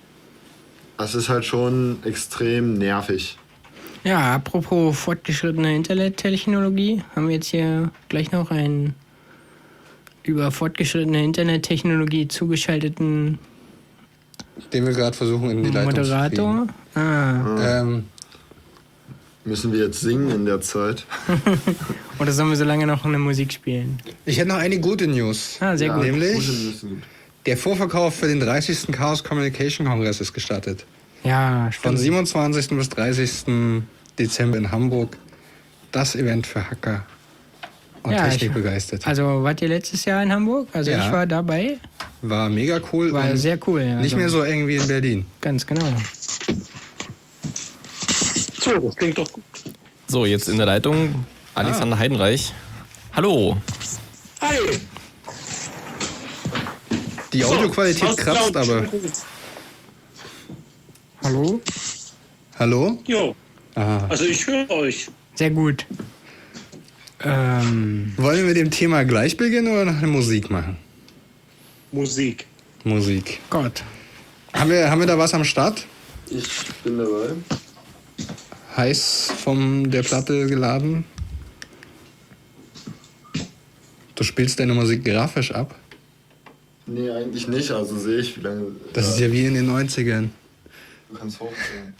das ist halt schon extrem nervig. Ja, apropos fortgeschrittene Internettechnologie, haben wir jetzt hier gleich noch einen über fortgeschrittene Internettechnologie zugeschalteten Den wir gerade versuchen in die Leitung Moderator. Ah. zu kriegen. Ähm, Müssen wir jetzt singen in der Zeit? Oder sollen wir so lange noch eine Musik spielen? ich hätte noch eine gute News. Ah, sehr gut. Nämlich, Gute News, gut. der Vorverkauf für den dreißigsten Chaos Communication Kongress ist gestartet. Ja, Von stimmt. siebenundzwanzigsten bis dreißigsten Dezember in Hamburg. Das Event für Hacker und Ja, Technik ich- begeistert. Also wart ihr letztes Jahr in Hamburg? Also Ja. ich war dabei. War mega cool. War und sehr cool. Also Nicht mehr so eng wie in Berlin. Ganz genau. So, das klingt doch gut. So, jetzt in der Leitung Alexander Heidenreich. Hallo. Hi! Die Audioqualität So, kratzt laut. aber. Hallo? Hallo? Jo, Aha. also ich höre euch. Sehr gut. Ähm, Wollen wir mit dem Thema gleich beginnen oder noch eine Musik machen? Musik. Musik. Gott. Haben wir, haben wir da was am Start? Ich bin dabei. Heiß von der Platte geladen? Du spielst deine Musik grafisch ab? Nee, eigentlich nicht. Also sehe ich, wie lange. Das ist ja wie in den neunzigern. Du kannst hochzählen.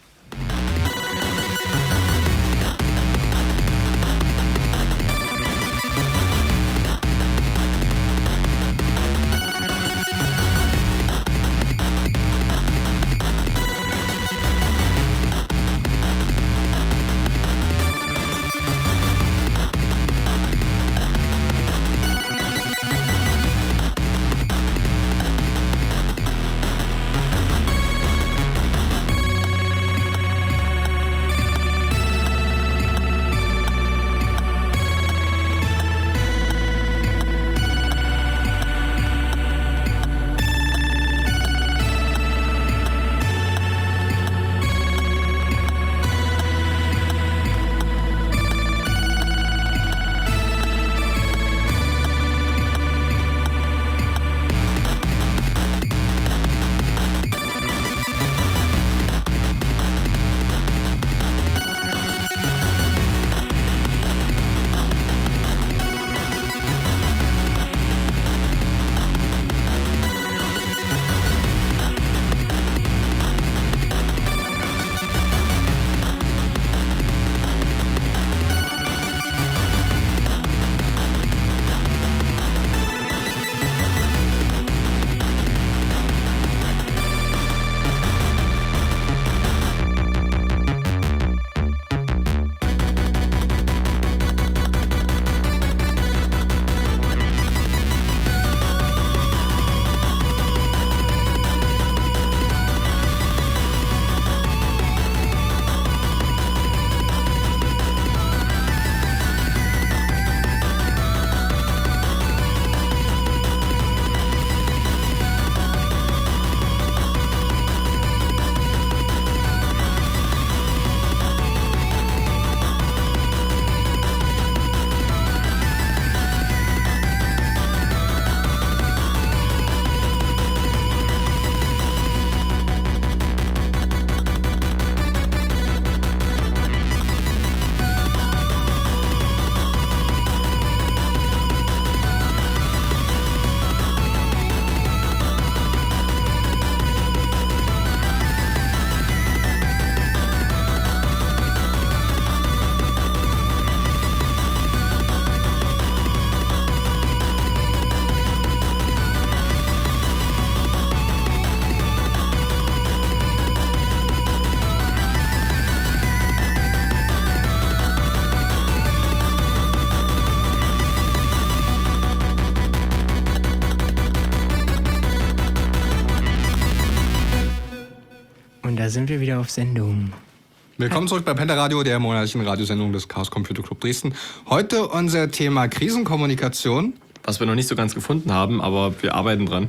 Da sind wir wieder auf Sendung. Willkommen zurück bei Pentaradio, der monatlichen Radiosendung des Chaos Computer Club Dresden. Heute unser Thema Krisenkommunikation. Was wir noch nicht so ganz gefunden haben, aber wir arbeiten dran.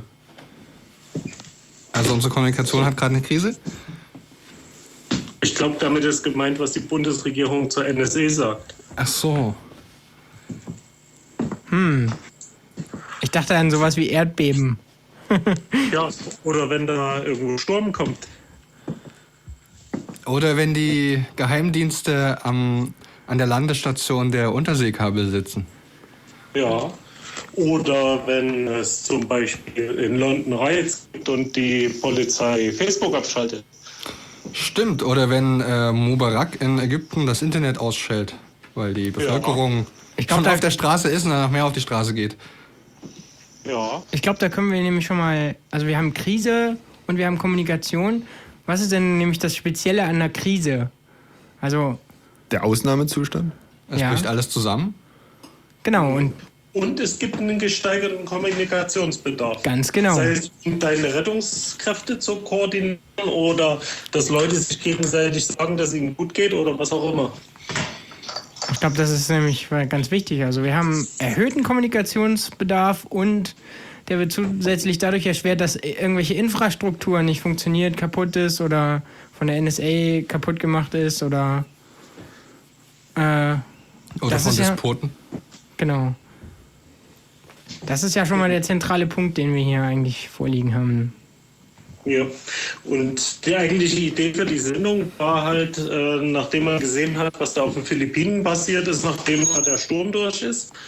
Also unsere Kommunikation hat gerade eine Krise? Ich glaube, damit ist gemeint, was die Bundesregierung zur N S A sagt. Ach so. Hm. Ich dachte an sowas wie Erdbeben. Ja, oder wenn da irgendwo Sturm kommt. Oder wenn die Geheimdienste am, an der Landestation der Unterseekabel sitzen. Ja. Oder wenn es zum Beispiel in London Riots gibt und die Polizei Facebook abschaltet. Stimmt, oder wenn äh, Mubarak in Ägypten das Internet ausschaltet, weil die Bevölkerung Ja. Ich glaub, schon da- auf der Straße ist und danach mehr auf die Straße geht. Ja. Ich glaube, da können wir nämlich schon mal, also wir haben Krise und wir haben Kommunikation. Was ist denn nämlich das Spezielle an der Krise? Also, Der Ausnahmezustand? Es Ja. bricht alles zusammen. genau, und Und es gibt einen gesteigerten Kommunikationsbedarf. ganz genau. Sei es, um deine Rettungskräfte zu koordinieren oder dass Leute sich gegenseitig sagen, dass es ihnen gut geht oder was auch immer. Ich glaube, das ist nämlich ganz wichtig. Also wir haben erhöhten Kommunikationsbedarf und der wird zusätzlich dadurch erschwert, dass irgendwelche Infrastruktur nicht funktioniert, kaputt ist oder von der N S A kaputt gemacht ist oder äh, Oder Das von ist ja- Despoten. genau. Das ist ja schon mal der zentrale Punkt, den wir hier eigentlich vorliegen haben. Ja, und die eigentliche Idee für die Sendung war halt, äh, nachdem man gesehen hat, was da auf den Philippinen passiert ist, nachdem da der Sturm durch ist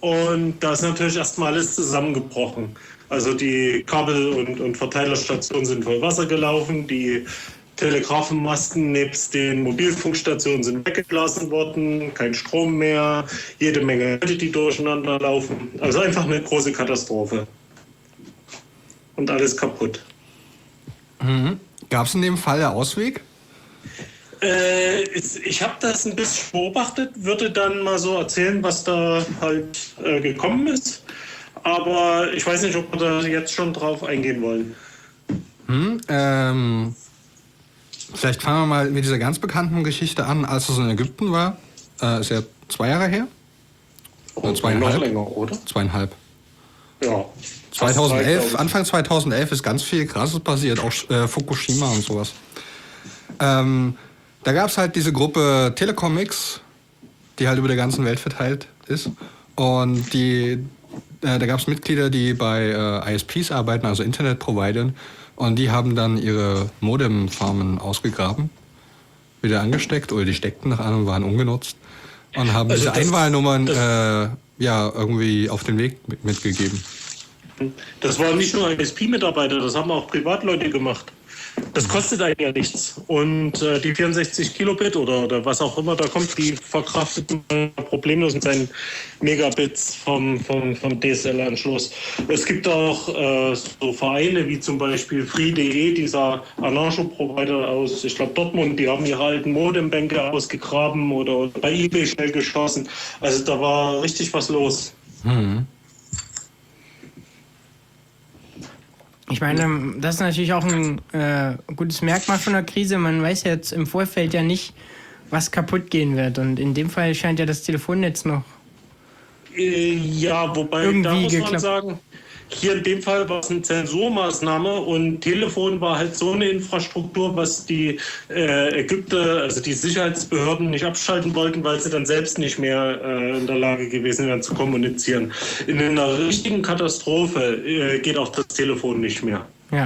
und da ist natürlich erstmal alles zusammengebrochen. Also die Kabel- und, und Verteilerstationen sind voll Wasser gelaufen, die Telegrafenmasten nebst den Mobilfunkstationen sind weggeblasen worden, kein Strom mehr, jede Menge Leute, die durcheinander laufen. Also einfach eine große Katastrophe. Und alles kaputt. Mhm. Gab es in dem Fall einen Ausweg? Äh, ich habe das ein bisschen beobachtet, würde dann mal so erzählen, was da halt äh, gekommen ist. Aber ich weiß nicht, ob wir da jetzt schon drauf eingehen wollen. Hm, ähm, vielleicht fangen wir mal mit dieser ganz bekannten Geschichte an, als es in Ägypten war. Äh, ist ja zwei Jahre her? Oder zweieinhalb? Noch länger, oder? Zweieinhalb. Ja. zweitausendelf, Anfang zweitausendelf ist ganz viel Krasses passiert, auch äh, Fukushima und sowas. Ähm, da gab es halt diese Gruppe Telekom X, die halt über der ganzen Welt verteilt ist. Und die, äh, da gab es Mitglieder, die bei äh, I S Ps arbeiten, also Internetprovidern. Und die haben dann ihre Modem-Farmen ausgegraben, wieder angesteckt, oder die steckten noch an und waren ungenutzt. Und haben Also diese das- Einwahlnummern das- äh, ja, irgendwie auf den Weg mit- mitgegeben. Das waren nicht nur I S P-Mitarbeiter, das haben auch Privatleute gemacht. Das kostet einen ja nichts. Und äh, die vierundsechzig Kilobit oder, oder was auch immer da kommt, die verkraftet man problemlos mit seinen Megabits vom, vom, vom D S L-Anschluss. Es gibt auch äh, so Vereine wie zum Beispiel Free punkt de, dieser Anarcho-Provider aus, ich glaube, Dortmund, die haben ihre alten Modembänke ausgegraben oder, oder bei eBay schnell geschossen. Also da war richtig was los. Mhm. Ich meine, das ist natürlich auch ein äh, gutes Merkmal von der Krise. Man weiß jetzt im Vorfeld ja nicht, was kaputt gehen wird. Und in dem Fall scheint ja das Telefonnetz noch. Äh, Ja, wobei Irgendwie da muss man geklappt. sagen, hier in dem Fall war es eine Zensurmaßnahme und Telefon war halt so eine Infrastruktur, was die äh, Ägypter, also die Sicherheitsbehörden nicht abschalten wollten, weil sie dann selbst nicht mehr äh, in der Lage gewesen wären zu kommunizieren. In einer richtigen Katastrophe äh, geht auch das Telefon nicht mehr. Ja.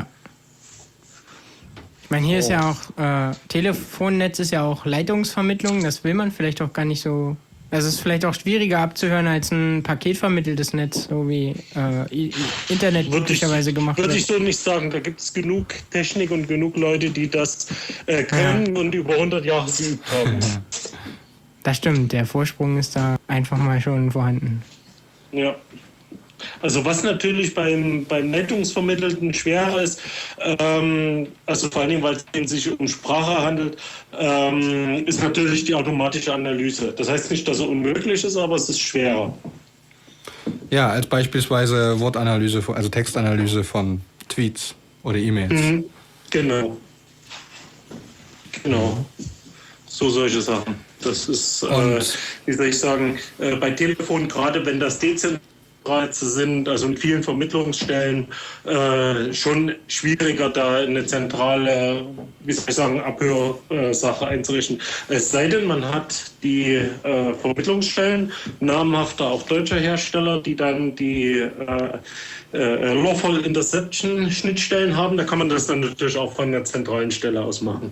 Ich meine, hier ist ja auch, äh, Telefonnetz ist ja auch Leitungsvermittlung. Das will man vielleicht auch gar nicht so. Also es ist vielleicht auch schwieriger abzuhören als ein paketvermitteltes Netz, so wie äh, I- I- Internet Würde ich, üblicherweise gemacht würde wird. ich so nicht sagen. Da gibt es genug Technik und genug Leute, die das äh, können und über hundert Jahre geübt haben. Das stimmt, der Vorsprung ist da einfach mal schon vorhanden. Ja. Also was natürlich beim, beim Leitungsvermittelten schwerer ist, ähm, also vor allen Dingen, weil es sich um Sprache handelt, ähm, ist natürlich die automatische Analyse. Das heißt nicht, dass es unmöglich ist, aber es ist schwerer. Ja, als beispielsweise Wortanalyse, also Textanalyse von Tweets oder E-Mails. Mhm. Genau. Genau. So solche Sachen. Das ist, äh, Und- wie soll ich sagen, äh, bei Telefon, gerade wenn das dezentral sind, also in vielen Vermittlungsstellen, äh, schon schwieriger, da eine zentrale, wie soll ich sagen, Abhörsache einzurichten. Es sei denn, man hat die äh, Vermittlungsstellen, namhafter auch deutscher Hersteller, die dann die äh, äh, Lawful Interception Schnittstellen haben. Da kann man das dann natürlich auch von der zentralen Stelle aus machen.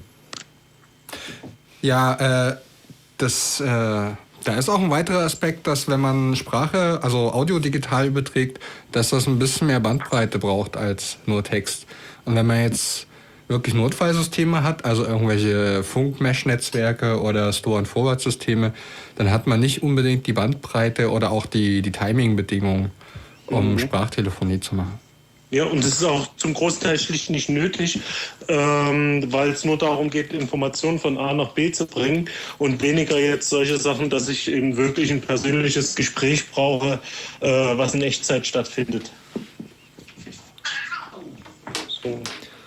Ja, äh, das, äh, da ist auch ein weiterer Aspekt, dass wenn man Sprache, also Audio digital überträgt, dass das ein bisschen mehr Bandbreite braucht als nur Text. Und wenn man jetzt wirklich Notfallsysteme hat, also irgendwelche Funk-Mesh-Netzwerke oder Store-and-Forward-Systeme, dann hat man nicht unbedingt die Bandbreite oder auch die, die Timing-Bedingungen, um Mhm. Sprachtelefonie zu machen. Ja, und es ist auch zum Großteil schlicht nicht nötig, ähm, weil es nur darum geht, Informationen von A nach B zu bringen und weniger jetzt solche Sachen, dass ich eben wirklich ein persönliches Gespräch brauche, äh, was in Echtzeit stattfindet. So.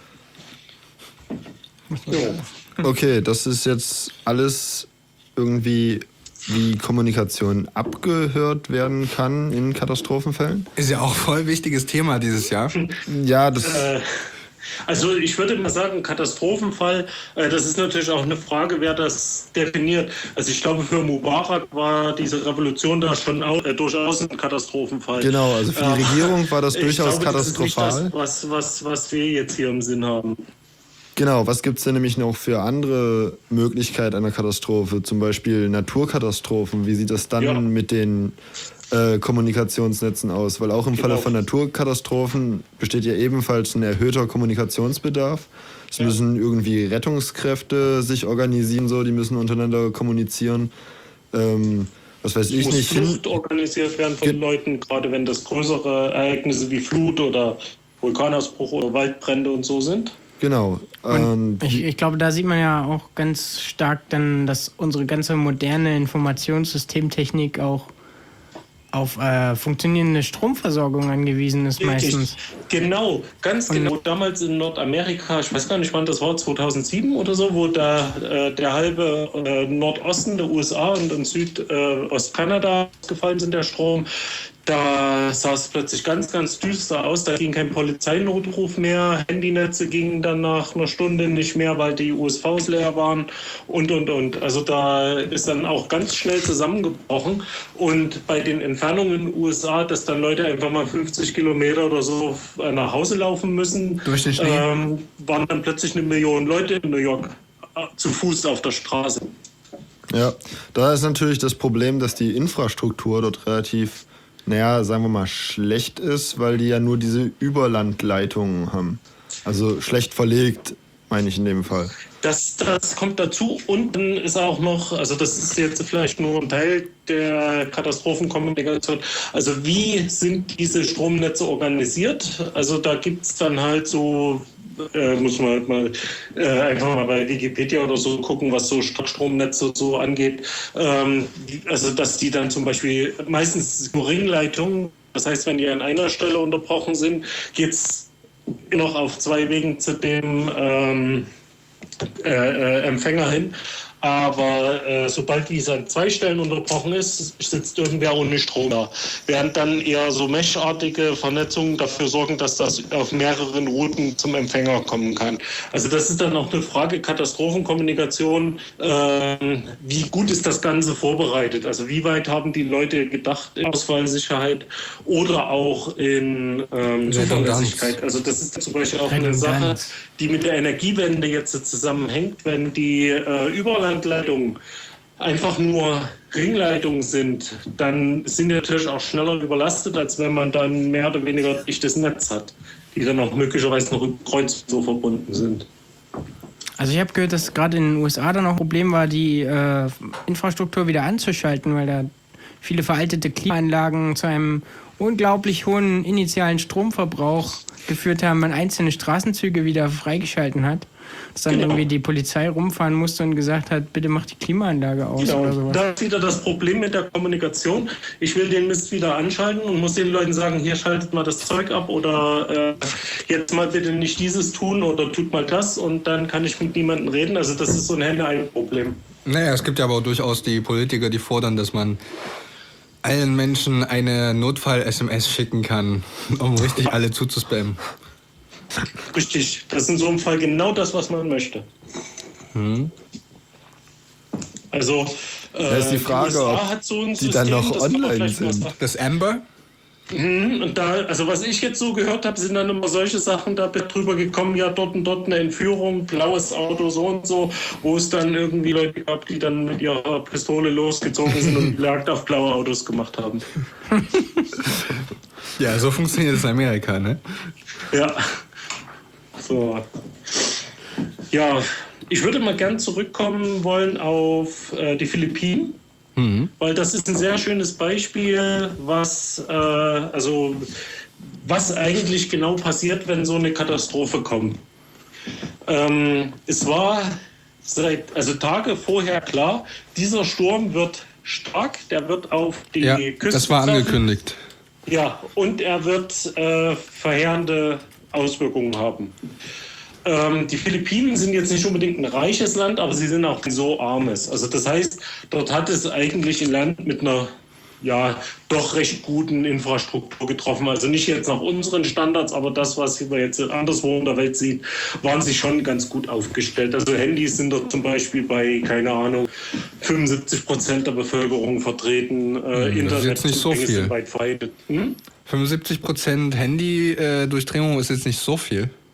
Ja. Okay, das ist jetzt alles irgendwie, wie Kommunikation abgehört werden kann in Katastrophenfällen. Ist ja auch voll wichtiges Thema dieses Jahr. Ja, das. Äh, Also ich würde mal sagen, Katastrophenfall, äh, das ist natürlich auch eine Frage, wer das definiert. Also ich glaube, für Mubarak war diese Revolution da schon auch, äh, durchaus ein Katastrophenfall. Genau, also für die Äh, Regierung war das ich durchaus glaube, das ist nicht katastrophal. das, was, was, was wir jetzt hier im Sinn haben. Genau, was gibt es denn nämlich noch für andere Möglichkeiten einer Katastrophe? Zum Beispiel Naturkatastrophen. Wie sieht das dann Ja. mit den äh, Kommunikationsnetzen aus, weil auch im Falle Genau. von Naturkatastrophen besteht ja ebenfalls ein erhöhter Kommunikationsbedarf. Es Ja. müssen irgendwie Rettungskräfte sich organisieren, so, die müssen untereinander kommunizieren. Ähm, was weiß ich muss nicht. Flucht organisiert werden von Ge- Leuten, gerade wenn das größere Ereignisse wie Flut oder Vulkanausbruch oder Waldbrände und so sind. Genau. Und Und ich, ich glaube, da sieht man ja auch ganz stark dann, dass unsere ganze moderne Informationssystemtechnik auch auf äh, funktionierende Stromversorgung angewiesen ist meistens. Genau, ganz Und- genau. Damals in Nordamerika, ich weiß gar nicht, wann das war, zweitausendsieben oder so, wo da äh, der halbe äh, Nordosten der U S A und, und Südostkanada äh, ausgefallen sind, der Strom. Da sah es plötzlich ganz, ganz düster aus. Da ging kein Polizeinotruf mehr. Handynetze gingen dann nach einer Stunde nicht mehr, weil die U S Vs leer waren und, und, und. Also da ist dann auch ganz schnell zusammengebrochen. Und bei den Entfernungen in den U S A, dass dann Leute einfach mal fünfzig Kilometer oder so nach Hause laufen müssen, Durch den Schnee? ähm, waren dann plötzlich eine Million Leute in New York äh, zu Fuß auf der Straße. ja, da ist natürlich das Problem, dass die Infrastruktur dort relativ, naja, sagen wir mal, schlecht ist, weil die ja nur diese Überlandleitungen haben. Also schlecht verlegt, meine ich in dem Fall. Das, das kommt dazu und dann ist auch noch, also das ist jetzt vielleicht nur ein Teil der Katastrophenkommunikation, also wie sind diese Stromnetze organisiert? Also da gibt es dann halt so, äh, muss man halt mal äh, einfach mal bei Wikipedia oder so gucken, was so Stromnetze so angeht. Ähm, also dass die dann zum Beispiel meistens nur Ringleitungen, das heißt, wenn die an einer Stelle unterbrochen sind, geht es noch auf zwei Wegen zu dem ähm, Äh, äh, Empfänger hin. Aber äh, sobald diese an zwei Stellen unterbrochen ist, sitzt irgendwer ohne Strom da. Während dann eher so meshartige Vernetzungen dafür sorgen, dass das auf mehreren Routen zum Empfänger kommen kann. Also das ist dann auch eine Frage Katastrophenkommunikation. Äh, wie gut ist das Ganze vorbereitet? Also wie weit haben die Leute gedacht in Ausfallsicherheit oder auch in ähm, Zuverlässigkeit? Also das ist zum Beispiel auch eine Sache, Redundanz. die mit der Energiewende jetzt zusammenhängt, wenn die äh, Überlandleitungen einfach nur Ringleitungen sind, dann sind die natürlich auch schneller überlastet, als wenn man dann mehr oder weniger dichtes Netz hat, die dann auch möglicherweise noch im Kreuz so verbunden sind. Also ich habe gehört, dass gerade in den U S A dann auch ein Problem war, die äh, Infrastruktur wieder anzuschalten, weil da viele veraltete Klimaanlagen zu einem unglaublich hohen initialen Stromverbrauch geführt haben, man einzelne Straßenzüge wieder freigeschalten hat. Dass dann Genau. irgendwie die Polizei rumfahren musste und gesagt hat, bitte mach die Klimaanlage aus oder Genau. sowas. Da ist wieder das Problem mit der Kommunikation. Ich will den Mist wieder anschalten und muss den Leuten sagen, hier schaltet mal das Zeug ab oder äh, jetzt mal bitte nicht dieses tun oder tut mal das und dann kann ich mit niemandem reden. Also das ist so ein Henne-Ei-Problem. Naja, es gibt ja aber auch durchaus die Politiker, die fordern, dass man allen Menschen eine Notfall-S M S schicken kann, um richtig alle zuzuspammen. Richtig, das ist in so einem Fall genau das, was man möchte. Hm. Also, äh, Da ist die Frage, U S A ob hat so ein die dann noch das kann man online vielleicht mal sind. sagen. Das Amber? Mhm, und da, also was ich jetzt so gehört habe, sind dann immer solche Sachen da drüber gekommen, ja dort und dort eine Entführung, blaues Auto so und so, wo es dann irgendwie Leute gab, die dann mit ihrer Pistole losgezogen sind und Jagd auf blaue Autos gemacht haben. Ja, so funktioniert es in Amerika, ne? Ja. So. Ja, ich würde mal gern zurückkommen wollen auf äh, die Philippinen. Mhm. Weil das ist ein sehr schönes Beispiel, was, äh, also, was eigentlich genau passiert, wenn so eine Katastrophe kommt. Ähm, es war seit, also Tage vorher klar, dieser Sturm wird stark, der wird auf die Ja, Küste das war treffen. angekündigt. Ja, und er wird äh, verheerende Auswirkungen haben. Ähm, die Philippinen sind jetzt nicht unbedingt ein reiches Land, aber sie sind auch ein so armes. Also das heißt, dort hat es eigentlich ein Land mit einer ja doch recht guten Infrastruktur getroffen. Also nicht jetzt nach unseren Standards, aber das, was man jetzt anderswo in der Welt sieht, waren sie schon ganz gut aufgestellt. Also Handys sind dort zum Beispiel bei, keine Ahnung, fünfundsiebzig Prozent der Bevölkerung vertreten. Äh, Hm, das ist jetzt nicht so Internetzugänge viel. sind weit verbreitet. Hm? fünfundsiebzig Prozent Handy-Durchdringung ist jetzt nicht so viel.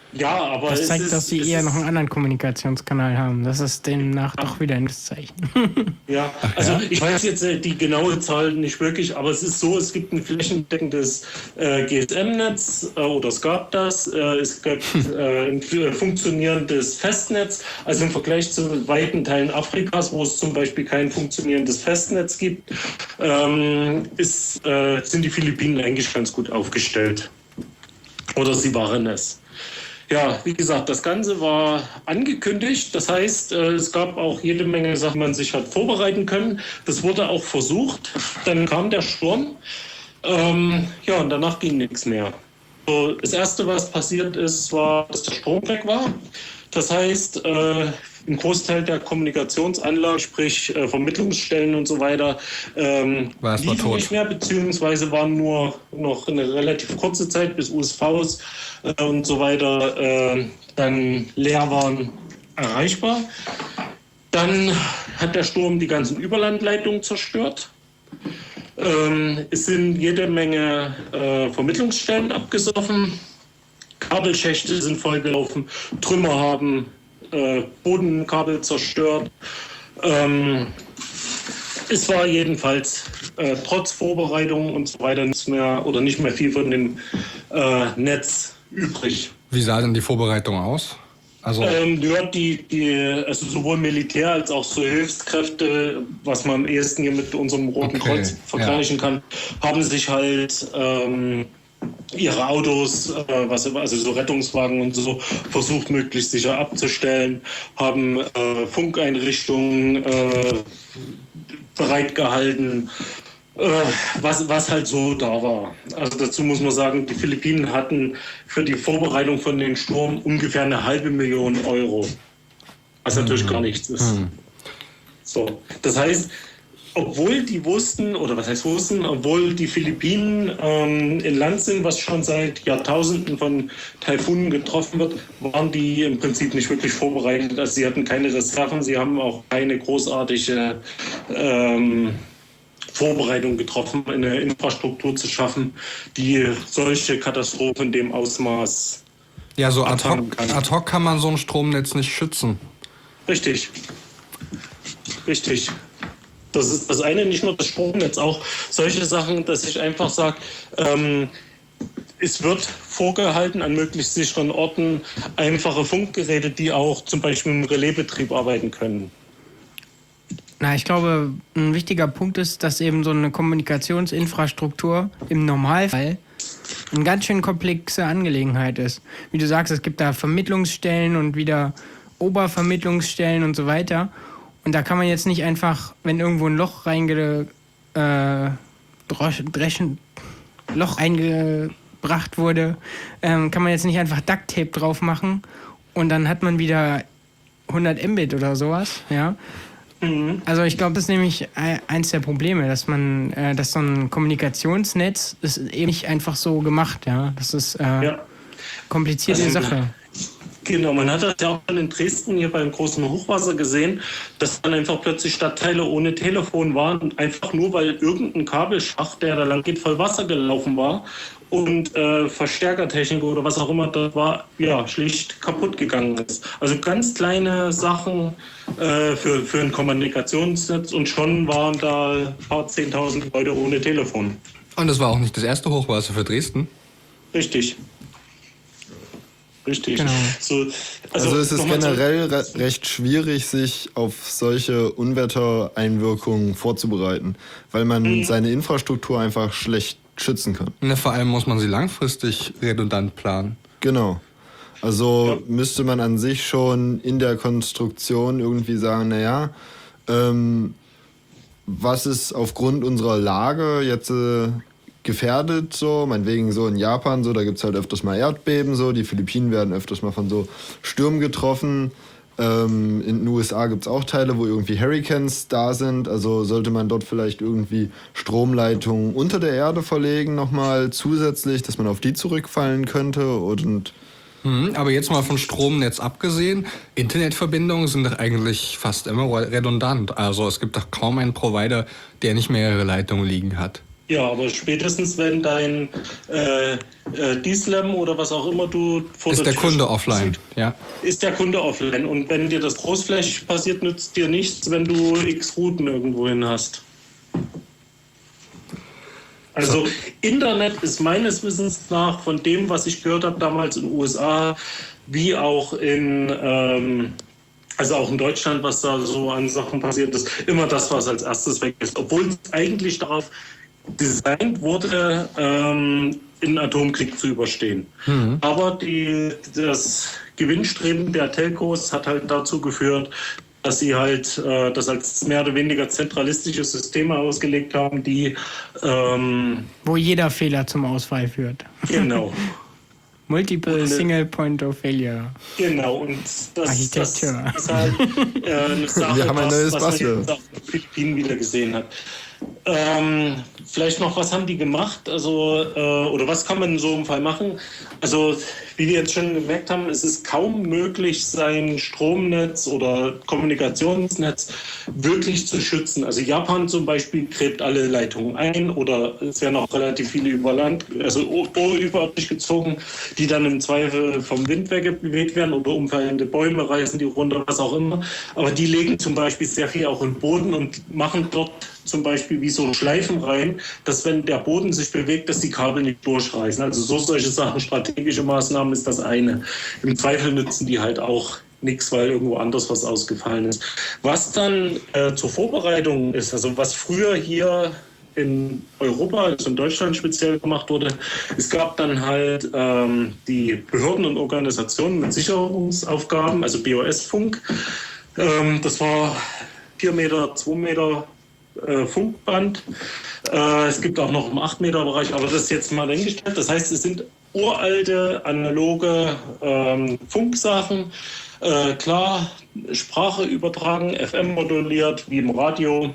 Ja, aber Das es zeigt, ist, dass sie es eher ist, noch einen anderen Kommunikationskanal haben. Das ist demnach doch wieder ein Zeichen. Ja, also ich weiß jetzt äh, die genaue Zahl nicht wirklich, aber es ist so, es gibt ein flächendeckendes äh, G S M-Netz äh, oder es gab das. Äh, es gibt äh, ein f- funktionierendes Festnetz. Also im Vergleich zu weiten Teilen Afrikas, wo es zum Beispiel kein funktionierendes Festnetz gibt, ähm, ist, äh, sind die Philippinen eigentlich ganz gut aufgestellt. Oder sie waren es. Ja, wie gesagt, das Ganze war angekündigt. Das heißt, äh, es gab auch jede Menge Sachen, die man sich hat vorbereiten können. Das wurde auch versucht. Dann kam der Sturm. Ähm, ja, und danach ging nichts mehr. So, das Erste, was passiert ist, war, dass der Strom weg war. Das heißt, äh, ein Großteil der Kommunikationsanlagen, sprich äh, Vermittlungsstellen und so weiter, ähm, War erst mal liefen tot. nicht mehr, beziehungsweise waren nur noch eine relativ kurze Zeit, bis U S Vs äh, und so weiter äh, dann leer waren, erreichbar. Dann hat der Sturm die ganzen Überlandleitungen zerstört. Ähm, es sind jede Menge äh, Vermittlungsstellen abgesoffen. Kabelschächte sind vollgelaufen, Trümmer haben äh, Bodenkabel zerstört. Ähm, es war jedenfalls äh, trotz Vorbereitung und so weiter nichts mehr oder nicht mehr viel von dem äh, Netz übrig. Wie sah denn die Vorbereitung aus? Also, Ähm, ja, die, die, also sowohl Militär als auch so Hilfskräfte, was man am ehesten hier mit unserem Roten Okay, Kreuz vergleichen kann, haben sich halt ähm, ihre Autos, äh, was, also so Rettungswagen und so, versucht möglichst sicher abzustellen, haben äh, Funkeinrichtungen äh, bereitgehalten, äh, was, was halt so da war. Also dazu muss man sagen, die Philippinen hatten für die Vorbereitung von dem Sturm ungefähr eine halbe Million Euro, was natürlich gar nichts ist. So, das heißt, obwohl die wussten, oder was heißt wussten, obwohl die Philippinen ähm, in Land sind, was schon seit Jahrtausenden von Taifunen getroffen wird, waren die im Prinzip nicht wirklich vorbereitet. Also sie hatten keine Reserven, sie haben auch keine großartige ähm, Vorbereitung getroffen, eine Infrastruktur zu schaffen, die solche Katastrophen in dem Ausmaß. ja, so ad abfangen hoc, kann. ad hoc kann man so ein Stromnetz nicht schützen. Richtig. Richtig. Das ist das eine, nicht nur das Stromnetz, auch solche Sachen, dass ich einfach sage, ähm, es wird vorgehalten an möglichst sicheren Orten einfache Funkgeräte, die auch zum Beispiel im Relaisbetrieb arbeiten können. Na, ich glaube, ein wichtiger Punkt ist, dass eben so eine Kommunikationsinfrastruktur im Normalfall eine ganz schön komplexe Angelegenheit ist. Wie du sagst, es gibt da Vermittlungsstellen und wieder Obervermittlungsstellen und so weiter. Und da kann man jetzt nicht einfach, wenn irgendwo ein Loch reinge... Äh, drosch, dreschen, Loch eingebracht wurde, ähm, kann man jetzt nicht einfach Ducktape drauf machen und dann hat man wieder hundert Mbit oder sowas, ja. Mhm. Also ich glaube, das ist nämlich e- eins der Probleme, dass man, äh, dass so ein Kommunikationsnetz ist eben nicht einfach so gemacht, ja. Das ist äh, Ja. komplizierte Also, Sache. Genau, man hat das ja auch schon in Dresden hier beim großen Hochwasser gesehen, dass dann einfach plötzlich Stadtteile ohne Telefon waren, einfach nur weil irgendein Kabelschacht, der da lang geht, voll Wasser gelaufen war und äh, Verstärkertechnik oder was auch immer da war, ja, schlicht kaputt gegangen ist. Also ganz kleine Sachen äh, für, für ein Kommunikationsnetz und schon waren da ein paar zehntausend Leute ohne Telefon. Und das war auch nicht das erste Hochwasser für Dresden. Richtig. Richtig. Genau. So, Also, es ist nochmal zurück- generell re recht schwierig, sich auf solche Unwettereinwirkungen vorzubereiten, weil man seine Infrastruktur einfach schlecht schützen kann. Ne, vor allem muss man sie langfristig redundant planen. Genau. Also Ja. müsste man an sich schon in der Konstruktion irgendwie sagen, naja, ähm, was ist aufgrund unserer Lage jetzt äh, gefährdet, so, meinetwegen so in Japan, so, da gibt es halt öfters mal Erdbeben, so, die Philippinen werden öfters mal von so Stürmen getroffen. Ähm, in den U S A gibt es auch Teile, wo irgendwie Hurricanes da sind, also sollte man dort vielleicht irgendwie Stromleitungen unter der Erde verlegen nochmal zusätzlich, dass man auf die zurückfallen könnte und Mhm, aber jetzt mal von Stromnetz abgesehen, Internetverbindungen sind doch eigentlich fast immer redundant. Also es gibt doch kaum einen Provider, der nicht mehrere Leitungen liegen hat. Ja, aber spätestens, wenn dein äh, äh, D-Slam oder was auch immer du vor Ist der Tür Kunde stehst, offline, ja. Ist der Kunde offline. Und wenn dir das großflächig passiert, nützt dir nichts, wenn du x Routen irgendwo hin hast. Also Internet ist meines Wissens nach von dem, was ich gehört habe damals in den U S A, wie auch in... Ähm, Also auch in Deutschland, was da so an Sachen passiert ist, immer das, was als erstes weg ist. Obwohl es eigentlich darauf designt wurde, ähm, einen Atomkrieg zu überstehen. Mhm. Aber die, das Gewinnstreben der Telcos hat halt dazu geführt, dass sie halt äh, das als mehr oder weniger zentralistische Systeme ausgelegt haben, die... Ähm, Wo jeder Fehler zum Ausfall führt. Genau. Multiple Single Point of Failure. Genau, und das, Architektur. das ist halt äh, eine Sache, Wir haben ein neues was, was man Buzzword. jetzt auf den Philippinen wieder gesehen hat. Ähm, vielleicht noch, was haben die gemacht? Also, äh, oder was kann man in so einem Fall machen? Also, wie wir jetzt schon gemerkt haben, es ist kaum möglich, sein Stromnetz oder Kommunikationsnetz wirklich zu schützen. Also Japan zum Beispiel gräbt alle Leitungen ein oder es werden auch relativ viele über Land, also überörtlich gezogen, die dann im Zweifel vom Wind weggeweht werden oder umfallende Bäume reißen die runter, was auch immer. Aber die legen zum Beispiel sehr viel auch in den Boden und machen dort zum Beispiel wie so Schleifen rein, dass wenn der Boden sich bewegt, dass die Kabel nicht durchreißen. Also so solche Sachen, strategische Maßnahmen ist das eine. Im Zweifel nützen die halt auch nichts, weil irgendwo anders was ausgefallen ist. Was dann äh, zur Vorbereitung ist, also was früher hier in Europa, also in Deutschland speziell gemacht wurde, es gab dann halt ähm, die Behörden und Organisationen mit Sicherungsaufgaben, also B O S-Funk. Ähm, das war vier Meter, zwei Meter Äh, Funkband. Äh, es gibt auch noch im acht Meter Bereich, aber das ist jetzt mal dahingestellt. Das heißt, es sind uralte, analoge ähm, Funksachen. Äh, klar, Sprache übertragen, F M moduliert, wie im Radio.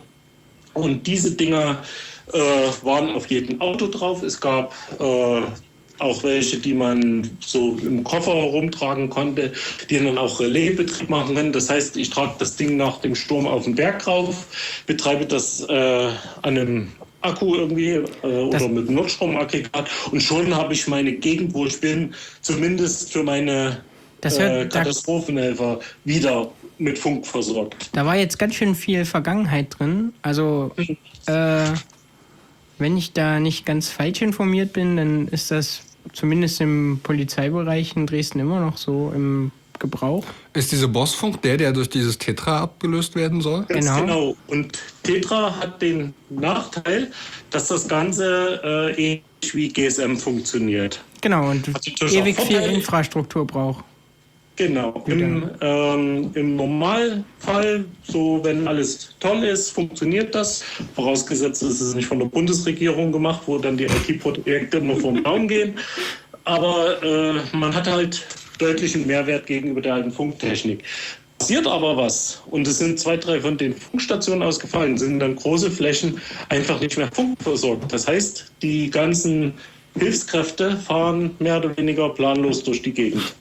Und diese Dinger äh, waren auf jedem Auto drauf. Es gab äh, auch welche, die man so im Koffer rumtragen konnte, die dann auch Relaisbetrieb machen können. Das heißt, ich trage das Ding nach dem Sturm auf den Berg rauf, betreibe das äh, an einem Akku irgendwie äh, oder mit einem Notstromaggregat und schon habe ich meine Gegend, wo ich bin, zumindest für meine Das hört, äh, Katastrophenhelfer wieder mit Funk versorgt. Da war jetzt ganz schön viel Vergangenheit drin. Also, äh, wenn ich da nicht ganz falsch informiert bin, dann ist das zumindest im Polizeibereich in Dresden immer noch so im Gebrauch. Ist diese Bossfunk der, der durch dieses Tetra abgelöst werden soll? Ganz Genau. genau. Und Tetra hat den Nachteil, dass das Ganze äh, ähnlich wie G S M funktioniert. Genau, und Hat natürlich ewig auch viel Vorteile. Infrastruktur braucht. Genau. Im, ähm, Im Normalfall, so wenn alles toll ist, funktioniert das. Vorausgesetzt ist es nicht von der Bundesregierung gemacht, wo dann die I T-Projekte immer vom Raum gehen. Aber äh, man hat halt deutlichen Mehrwert gegenüber der alten Funktechnik. Passiert aber was, und es sind zwei, drei von den Funkstationen ausgefallen, sind dann große Flächen einfach nicht mehr funkversorgt. Das heißt, die ganzen Hilfskräfte fahren mehr oder weniger planlos durch die Gegend.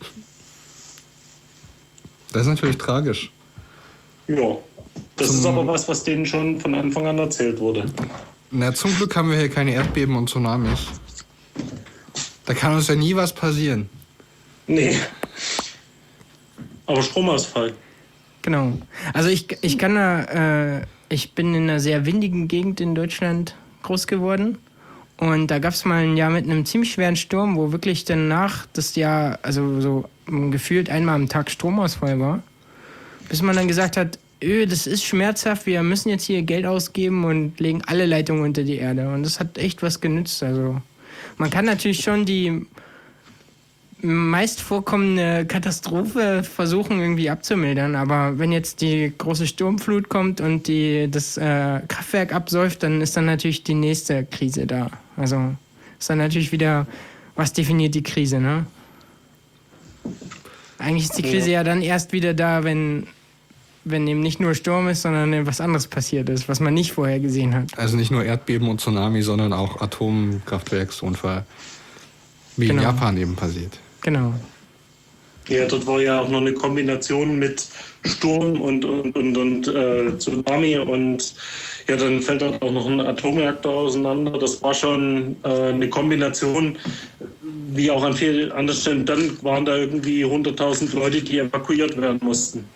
Das ist natürlich tragisch. Ja, das Zum- ist aber was, was denen schon von Anfang an erzählt wurde. Na, zum Glück haben wir hier keine Erdbeben und Tsunamis. Da kann uns ja nie was passieren. Nee. Aber Stromausfall. Genau. Also ich, ich kann da, äh, ich bin in einer sehr windigen Gegend in Deutschland groß geworden. Und da gab es mal ein Jahr mit einem ziemlich schweren Sturm, wo wirklich danach das Jahr, also so um, gefühlt einmal am Tag Stromausfall war. Bis man dann gesagt hat, öh, das ist schmerzhaft, wir müssen jetzt hier Geld ausgeben und legen alle Leitungen unter die Erde. Und das hat echt was genützt. Also man kann natürlich schon die meist vorkommende Katastrophe versuchen irgendwie abzumildern, aber wenn jetzt die große Sturmflut kommt und die, das äh, Kraftwerk absäuft, dann ist dann natürlich die nächste Krise da. Also ist dann natürlich wieder, was definiert die Krise, ne? Eigentlich ist die Krise ja dann erst wieder da, wenn, wenn eben nicht nur Sturm ist, sondern was anderes passiert ist, was man nicht vorher gesehen hat. Also nicht nur Erdbeben und Tsunami, sondern auch Atomkraftwerksunfall. Wie Genau. in Japan eben passiert. Genau. Ja, dort war ja auch noch eine Kombination mit Sturm und, und, und, und äh, Tsunami und ja, dann fällt dort auch noch ein Atomreaktor auseinander. Das war schon äh, eine Kombination, wie auch an vielen anderen Stellen. Dann waren da irgendwie hunderttausend Leute, die evakuiert werden mussten.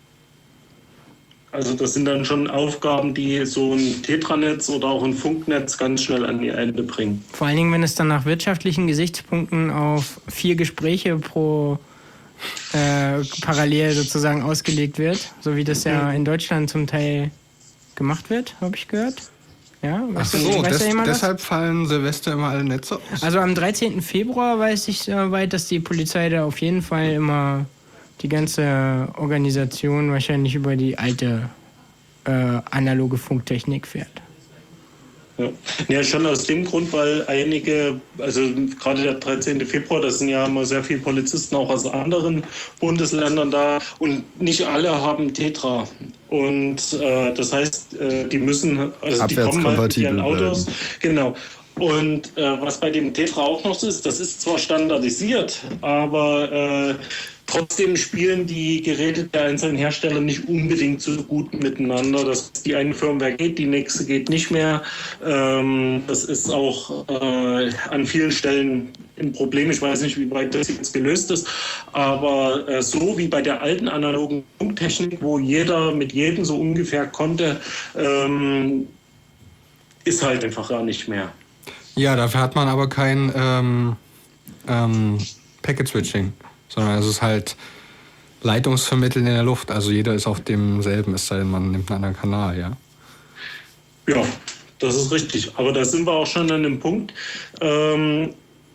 Also das sind dann schon Aufgaben, die so ein Tetranetz oder auch ein Funknetz ganz schnell an ihr Ende bringen. Vor allen Dingen, wenn es dann nach wirtschaftlichen Gesichtspunkten auf vier Gespräche pro äh, parallel sozusagen ausgelegt wird, so wie das ja in Deutschland zum Teil gemacht wird, habe ich gehört. Ja, Ach weißt du- so, weiß des, da jemand was? deshalb fallen Silvester immer alle Netze aus. Also am dreizehnten Februar weiß ich soweit, dass die Polizei da auf jeden Fall immer die ganze Organisation wahrscheinlich über die alte äh, analoge Funktechnik fährt. Ja. ja, schon aus dem Grund, weil einige, also gerade der dreizehnten Februar, da sind ja immer sehr viele Polizisten auch aus anderen Bundesländern da und nicht alle haben Tetra. Und äh, das heißt, äh, die müssen, also die kommen halt mit ihren Autos. Genau. Und äh, was bei dem Tetra auch noch so ist, das ist zwar standardisiert, aber äh, trotzdem spielen die Geräte der einzelnen Hersteller nicht unbedingt so gut miteinander. Das die eine Firmware geht, die nächste geht nicht mehr. Ähm, das ist auch äh, an vielen Stellen ein Problem. Ich weiß nicht, wie weit das jetzt gelöst ist. Aber äh, so wie bei der alten analogen Funktechnik, wo jeder mit jedem so ungefähr konnte, ähm, ist halt einfach gar nicht mehr. Ja, dafür hat man aber kein ähm, ähm, Packet-Switching, sondern es ist halt Leitungsvermitteln in der Luft. Also jeder ist auf demselben, es sei denn, man nimmt einen anderen Kanal, ja? Ja, das ist richtig. Aber da sind wir auch schon an dem Punkt. Ähm,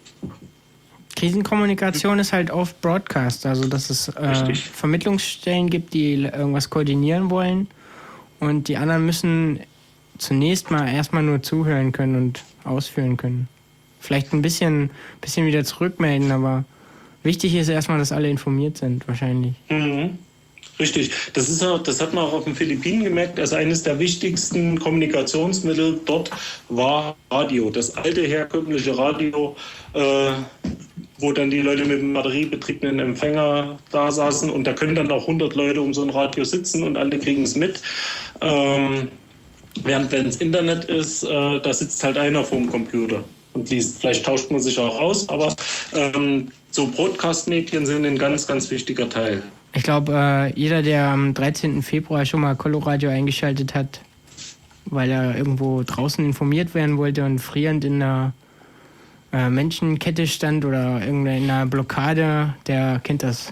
Krisenkommunikation ist halt oft Broadcast, also dass es äh, Richtig. Vermittlungsstellen gibt, die irgendwas koordinieren wollen und die anderen müssen zunächst mal erstmal nur zuhören können und ausführen können. Vielleicht ein bisschen, bisschen wieder zurückmelden, aber wichtig ist erstmal, dass alle informiert sind, wahrscheinlich. Mhm. Richtig. Das ist auch, das hat man auch auf den Philippinen gemerkt. Also eines der wichtigsten Kommunikationsmittel dort war Radio. Das alte herkömmliche Radio, äh, wo dann die Leute mit dem batteriebetriebenen Empfänger da saßen und da können dann auch hundert Leute um so ein Radio sitzen und alle kriegen es mit. Ähm, während wenn es Internet ist, äh, da sitzt halt einer vorm Computer und liest. Vielleicht tauscht man sich auch aus, aber ähm, so Broadcast-Medien sind ein ganz, ganz wichtiger Teil. Ich glaube, äh, jeder, der am dreizehnten Februar schon mal Coloradio eingeschaltet hat, weil er irgendwo draußen informiert werden wollte und frierend in einer äh, Menschenkette stand oder in einer Blockade, der kennt das.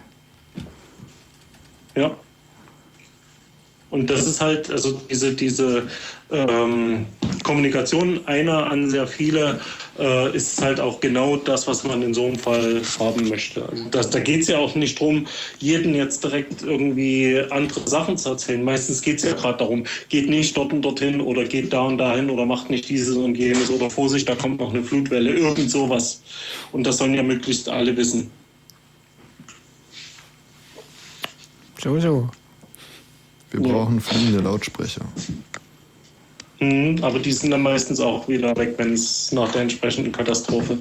Ja. Und das ist halt, also diese, diese ähm, Kommunikation einer an sehr viele äh, ist halt auch genau das, was man in so einem Fall haben möchte. Also das, da geht es ja auch nicht darum, jeden jetzt direkt irgendwie andere Sachen zu erzählen. Meistens geht es ja gerade darum, geht nicht dort und dorthin oder geht da und dahin oder macht nicht dieses und jenes oder Vorsicht, da kommt noch eine Flutwelle, irgend sowas. Und das sollen ja möglichst alle wissen. So, so. Wir brauchen fliegende Lautsprecher. Mhm, aber die sind dann meistens auch wieder weg, wenn es nach der entsprechenden Katastrophe.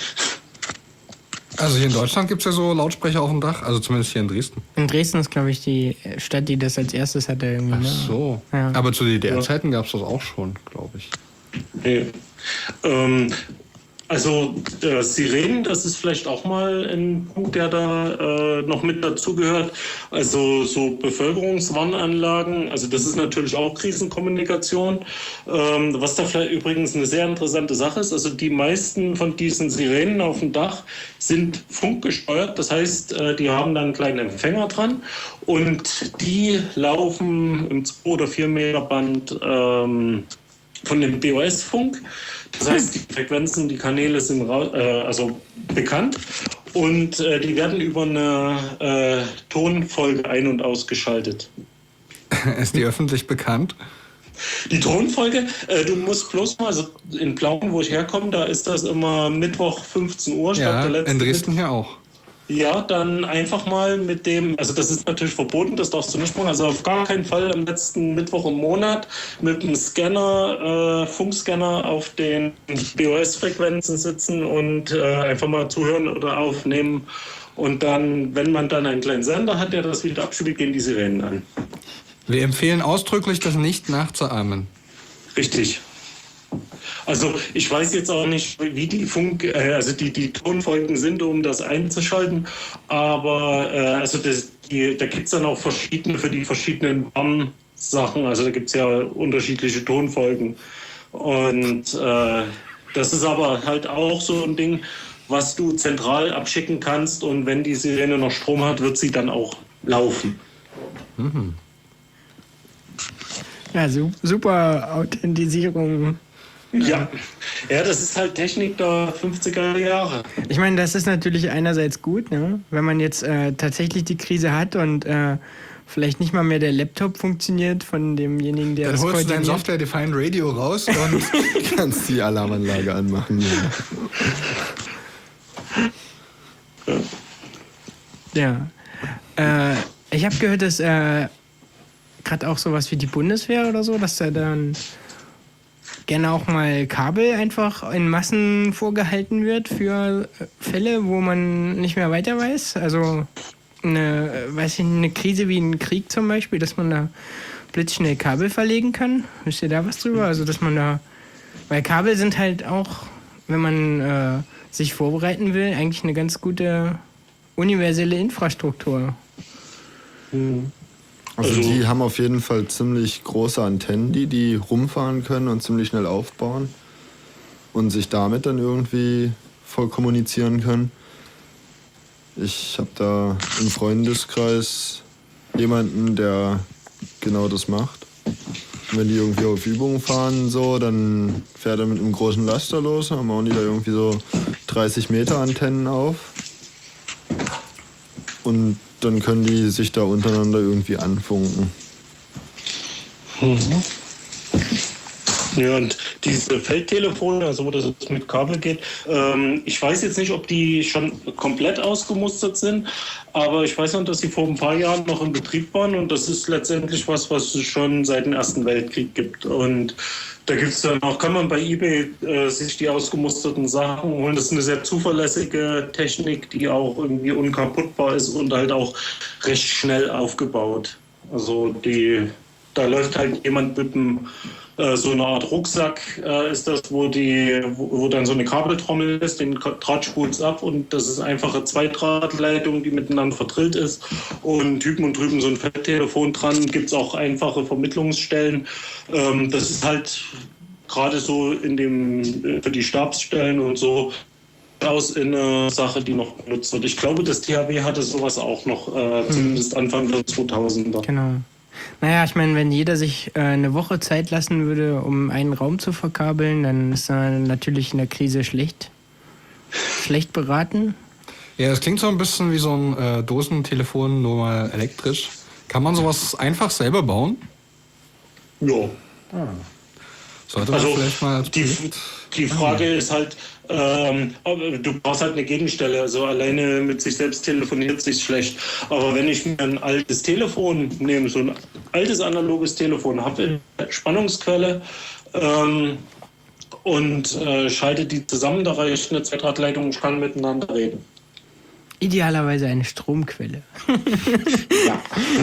Also hier in Deutschland gibt es ja so Lautsprecher auf dem Dach, also zumindest hier in Dresden. In Dresden ist, glaube ich, die Stadt, die das als erstes hatte. Irgendwie, Ach ne? so. Ja. Aber zu D D R-Zeiten gab es das auch schon, glaube ich. Nee. Ähm, also äh, Sirenen, das ist vielleicht auch mal ein Punkt, der da äh, noch mit dazugehört. Also so Bevölkerungswarnanlagen, also das ist natürlich auch Krisenkommunikation. Ähm, was da vielleicht übrigens eine sehr interessante Sache ist, also die meisten von diesen Sirenen auf dem Dach sind funkgesteuert. Das heißt, äh, die haben dann einen kleinen Empfänger dran und die laufen im zwei oder vier Meter Band ähm, von dem B O S-Funk. Das heißt, die Frequenzen, die Kanäle sind ra- äh, also bekannt und äh, die werden über eine äh, Tonfolge ein- und ausgeschaltet. Ist die öffentlich bekannt? Die Tonfolge, äh, du musst bloß mal, also in Plauen, wo ich herkomme, da ist das immer Mittwoch fünfzehn Uhr. Ich Ja, glaub, der letzte in Dresden hier auch. Ja, dann einfach mal mit dem, also das ist natürlich verboten, das darfst du nicht machen, also auf gar keinen Fall am letzten Mittwoch im Monat mit dem Scanner, äh, Funkscanner auf den B O S-Frequenzen sitzen und äh, einfach mal zuhören oder aufnehmen Und dann, wenn man dann einen kleinen Sender hat, der das wieder abspielt, gehen die Sirenen an. Wir empfehlen ausdrücklich, das nicht nachzuahmen. Richtig. Also ich weiß jetzt auch nicht, wie die Funk, äh, also die, die Tonfolgen sind, um das einzuschalten, aber äh, also das, die, da gibt es dann auch verschiedene für die verschiedenen Sachen. Also da gibt es ja unterschiedliche Tonfolgen. Und äh, das ist aber halt auch so ein Ding, was du zentral abschicken kannst, und wenn die Sirene noch Strom hat, wird sie dann auch laufen. Mhm. Ja, su- super Authentisierung. Ja. ja, das ist halt Technik der fünfziger Jahre. Ich meine, das ist natürlich einerseits gut, ne? Wenn man jetzt äh, tatsächlich die Krise hat und äh, vielleicht nicht mal mehr der Laptop funktioniert von demjenigen, der Dann das holst du dein koordiniert. Software-Defined Radio raus und Kannst die Alarmanlage anmachen. Ja. Äh, ich habe gehört, dass äh, gerade auch sowas wie die Bundeswehr oder so, dass da dann gerne auch mal Kabel einfach in Massen vorgehalten wird für Fälle, wo man nicht mehr weiter weiß. Also eine, weiß ich, eine Krise wie ein Krieg zum Beispiel, dass man da blitzschnell Kabel verlegen kann. Wisst ihr da was drüber? Also dass man da, weil Kabel sind halt auch, wenn man äh, sich vorbereiten will, eigentlich eine ganz gute universelle Infrastruktur. Also, Also- die haben auf jeden Fall ziemlich große Antennen, die die rumfahren können und ziemlich schnell aufbauen und sich damit dann irgendwie voll kommunizieren können. Ich habe da im Freundeskreis jemanden, der genau das macht. Und wenn die irgendwie auf Übungen fahren, so, dann fährt er mit einem großen Laster los, dann bauen die da irgendwie so dreißig Meter Antennen auf. Und dann können die sich da untereinander irgendwie anfunken. Ja, und diese Feldtelefone, also wo das mit Kabel geht, ähm, ich weiß jetzt nicht, ob die schon komplett ausgemustert sind, aber ich weiß noch, dass sie vor ein paar Jahren noch in Betrieb waren, und das ist letztendlich was, was es schon seit dem Ersten Weltkrieg gibt. Und da gibt es dann auch, kann man bei eBay äh, sich die ausgemusterten Sachen holen. Das ist eine sehr zuverlässige Technik, die auch irgendwie unkaputtbar ist und halt auch recht schnell aufgebaut. Also die, da läuft halt jemand mit einem äh, so eine Art Rucksack äh, ist das, wo die, wo, wo dann so eine Kabeltrommel ist, den Draht spult's ab, und das ist einfache Zweidrahtleitung, die miteinander verdrillt ist, und hüben und drüben so ein Feldtelefon dran. Gibt es auch einfache Vermittlungsstellen. Ähm, das ist halt gerade so in dem für die Stabsstellen und so aus in eine Sache, die noch genutzt wird. Ich glaube, das T H W hatte sowas auch noch, äh, hm. zumindest Anfang der zweitausender. Genau. Naja, ich meine, wenn jeder sich äh, eine Woche Zeit lassen würde, um einen Raum zu verkabeln, dann ist er natürlich in der Krise schlecht, schlecht beraten. Ja, das klingt so ein bisschen wie so ein äh, Dosentelefon, nur mal elektrisch. Kann man sowas einfach selber bauen? Ja. Ah. Sollte man Also vielleicht mal als die, Projekt- die Frage ist halt, ähm, du brauchst halt eine Gegenstelle. Also alleine mit sich selbst telefoniert sich schlecht. Aber wenn ich mir ein altes Telefon nehme, so ein altes analoges Telefon, habe eine Spannungsquelle ähm, und äh, schalte die zusammen, da reicht eine Zweidrahtleitung und kann miteinander reden. Idealerweise eine Stromquelle. Ja.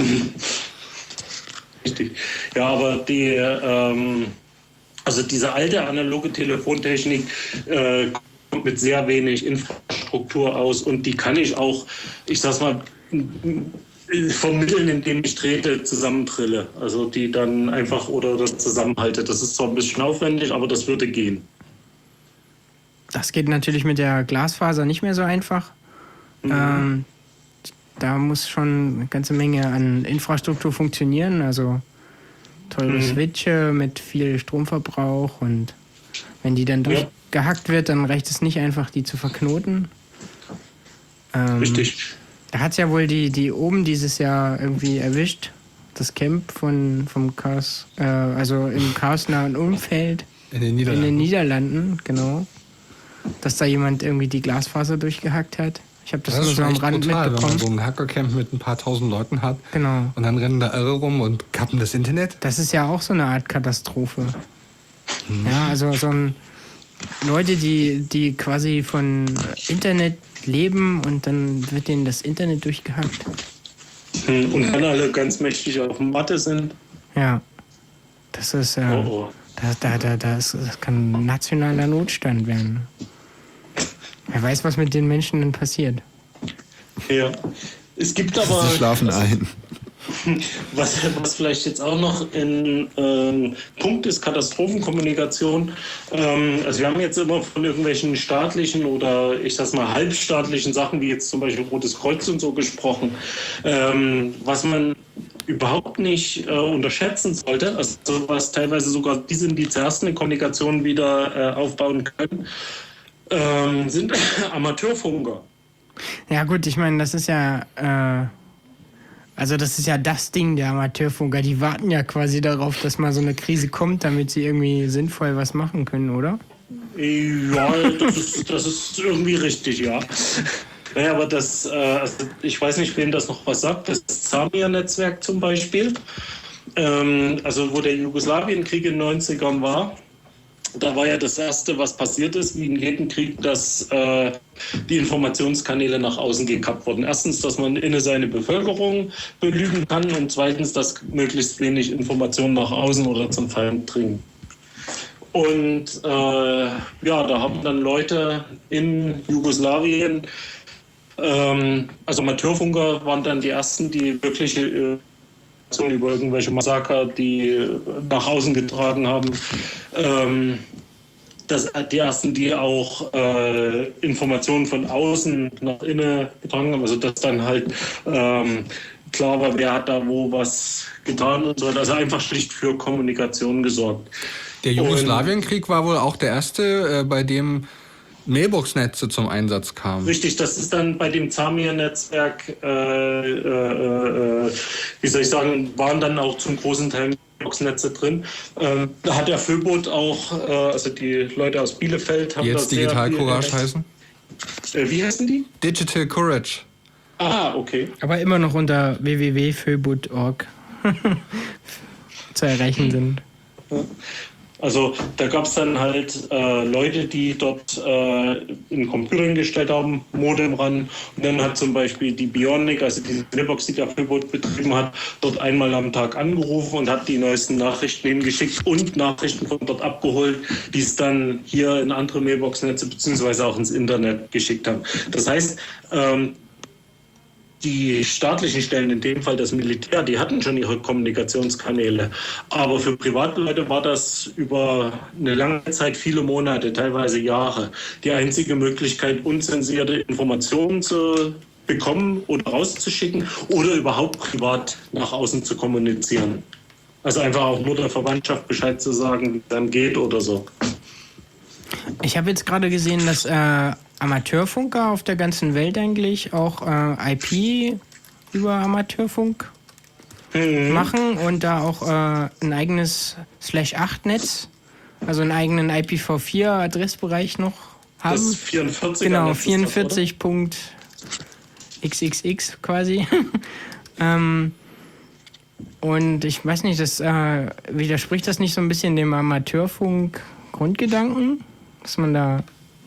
Richtig. Ja, aber die, ähm, also diese alte analoge Telefontechnik äh, kommt mit sehr wenig Infrastruktur aus, und die kann ich auch, ich sag's mal, vermitteln, indem ich Drähte zusammentrille. Also die dann einfach oder das zusammenhalte. Das ist zwar ein bisschen aufwendig, aber das würde gehen. Das geht natürlich mit der Glasfaser nicht mehr so einfach. Mhm. Ähm, da muss schon eine ganze Menge an Infrastruktur funktionieren. Also teure mhm. Switche mit viel Stromverbrauch, und wenn die dann durchgehackt wird, dann reicht es nicht einfach, die zu verknoten. Ähm, Richtig. Da hat es ja wohl die, die oben dieses Jahr irgendwie erwischt, das Camp von, vom Chaos, äh, also im chaosnahen Umfeld. In den Niederlanden. In den Niederlanden, genau. Dass da jemand irgendwie die Glasfaser durchgehackt hat. Ich habe das, das nur so am Rand brutal, mitbekommen. Wenn man so ein Hackercamp mit ein paar tausend Leuten hat. Genau. Und dann rennen da Irre rum und kappen das Internet. Das ist ja auch so eine Art Katastrophe. Hm. Ja, also so ein Leute, die, die quasi von Internet leben und dann wird denen das Internet durchgehackt. Hm, Und dann alle ganz mächtig auf dem Matte sind. Ja. Das ist, äh, Oh, oh. das, da, da, das, das kann nationaler Notstand werden. Wer weiß, was mit den Menschen dann passiert. Ja. Es gibt aber. Sie schlafen ein. Was, was vielleicht jetzt auch noch ein ähm, Punkt ist, Katastrophenkommunikation. Ähm, also wir haben jetzt immer von irgendwelchen staatlichen oder ich sag's mal halbstaatlichen Sachen, wie jetzt zum Beispiel Rotes Kreuz und so gesprochen. Ähm, was man überhaupt nicht äh, unterschätzen sollte, also was teilweise sogar die sind, die zuerst eine Kommunikation wieder äh, aufbauen können, ähm, sind Amateurfunker. Ja gut, ich meine, das ist ja, äh, also das ist ja das Ding der Amateurfunker. Die warten ja quasi darauf, dass mal so eine Krise kommt, damit sie irgendwie sinnvoll was machen können, oder? Ja, das ist, das ist irgendwie richtig, ja. Naja, aber das, äh, also ich weiß nicht, wem das noch was sagt, das Zamir-Netzwerk zum Beispiel, ähm, also wo der Jugoslawienkrieg in den neunzigern war, da war ja das Erste, was passiert ist, wie in jedem Krieg, dass äh, die Informationskanäle nach außen gekappt wurden. Erstens, dass man innen seine Bevölkerung belügen kann und zweitens, dass möglichst wenig Informationen nach außen oder zum Feind dringen. Und äh, ja, da haben dann Leute in Jugoslawien, ähm, also Amateurfunker waren dann die Ersten, die wirkliche äh, über irgendwelche Massaker, die nach außen getragen haben. Ähm, das, die ersten, die auch äh, Informationen von außen nach innen getragen haben, also dass dann halt ähm, klar war, wer hat da wo was getan und so. Also einfach schlicht für Kommunikation gesorgt. Der Jugoslawienkrieg war wohl auch der erste, äh, bei dem Mailbox-Netze zum Einsatz kamen. Richtig, das ist dann bei dem Zamir-Netzwerk, äh, äh, äh, wie soll ich sagen, waren dann auch zum großen Teil Mailbox-Netze drin. Ähm, da hat der Föbot auch, äh, also die Leute aus Bielefeld haben Die jetzt das sehr Digital viel Courage genutzt. heißen? Äh, wie heißen die? Digital Courage. Ah, okay. Aber immer noch unter w w w punkt föbot punkt org zu erreichen sind. Also da gab es dann halt äh, Leute, die dort äh, in Computer gestellt haben, Modem ran. Und dann hat zum Beispiel die Bionic, also diese Mailbox, die der Föbot betrieben hat, dort einmal am Tag angerufen und hat die neuesten Nachrichten hingeschickt und Nachrichten von dort abgeholt, die es dann hier in andere Mailbox-Netze beziehungsweise auch ins Internet geschickt haben. Das heißt, ähm, die staatlichen Stellen, in dem Fall das Militär, die hatten schon ihre Kommunikationskanäle. Aber für Privatleute war das über eine lange Zeit, viele Monate, teilweise Jahre, die einzige Möglichkeit, unzensierte Informationen zu bekommen oder rauszuschicken oder überhaupt privat nach außen zu kommunizieren. Also einfach auch nur der Verwandtschaft Bescheid zu sagen, wie es dann geht oder so. Ich habe jetzt gerade gesehen, dass äh, Amateurfunker auf der ganzen Welt eigentlich auch äh, I P über Amateurfunk mhm. machen und da auch äh, ein eigenes Slash acht Netz, also einen eigenen I P v vier Adressbereich noch haben. Das vierundvierziger Genau, Netz ist das, vierundvierzig Punkt x x x quasi. ähm, und ich weiß nicht, das äh, widerspricht das nicht so ein bisschen dem Amateurfunk-Grundgedanken, dass man da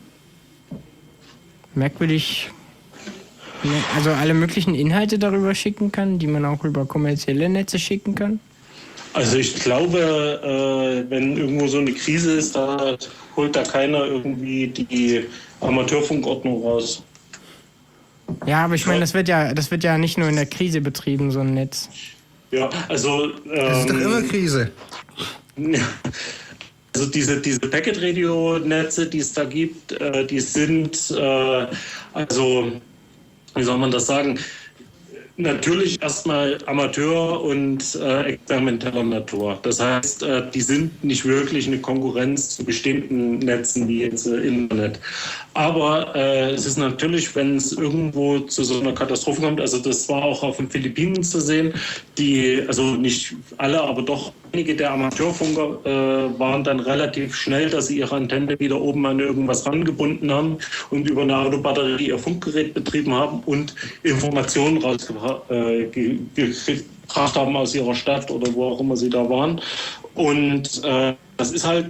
merkwürdig, also alle möglichen Inhalte darüber schicken kann, die man auch über kommerzielle Netze schicken kann? Also ich glaube, äh, wenn irgendwo so eine Krise ist, da holt da keiner irgendwie die Amateurfunkordnung raus. Ja, aber ich meine, das wird ja, das wird ja nicht nur in der Krise betrieben, so ein Netz. Ja, also ähm, Das ist doch immer Krise. Also diese, diese Packet-Radio-Netze, die es da gibt, äh, die sind, äh, also, wie soll man das sagen, natürlich erstmal Amateur und äh, experimenteller Natur. Das heißt, äh, die sind nicht wirklich eine Konkurrenz zu bestehenden Netzen wie jetzt äh, Internet. Aber äh, es ist natürlich, wenn es irgendwo zu so einer Katastrophe kommt, also das war auch auf den Philippinen zu sehen, die, also nicht alle, aber doch einige der Amateurfunker äh, waren dann relativ schnell, dass sie ihre Antenne wieder oben an irgendwas rangebunden haben und über eine Autobatterie ihr Funkgerät betrieben haben und Informationen rausgebracht äh, ge- gebracht haben aus ihrer Stadt oder wo auch immer sie da waren. Und äh, das ist halt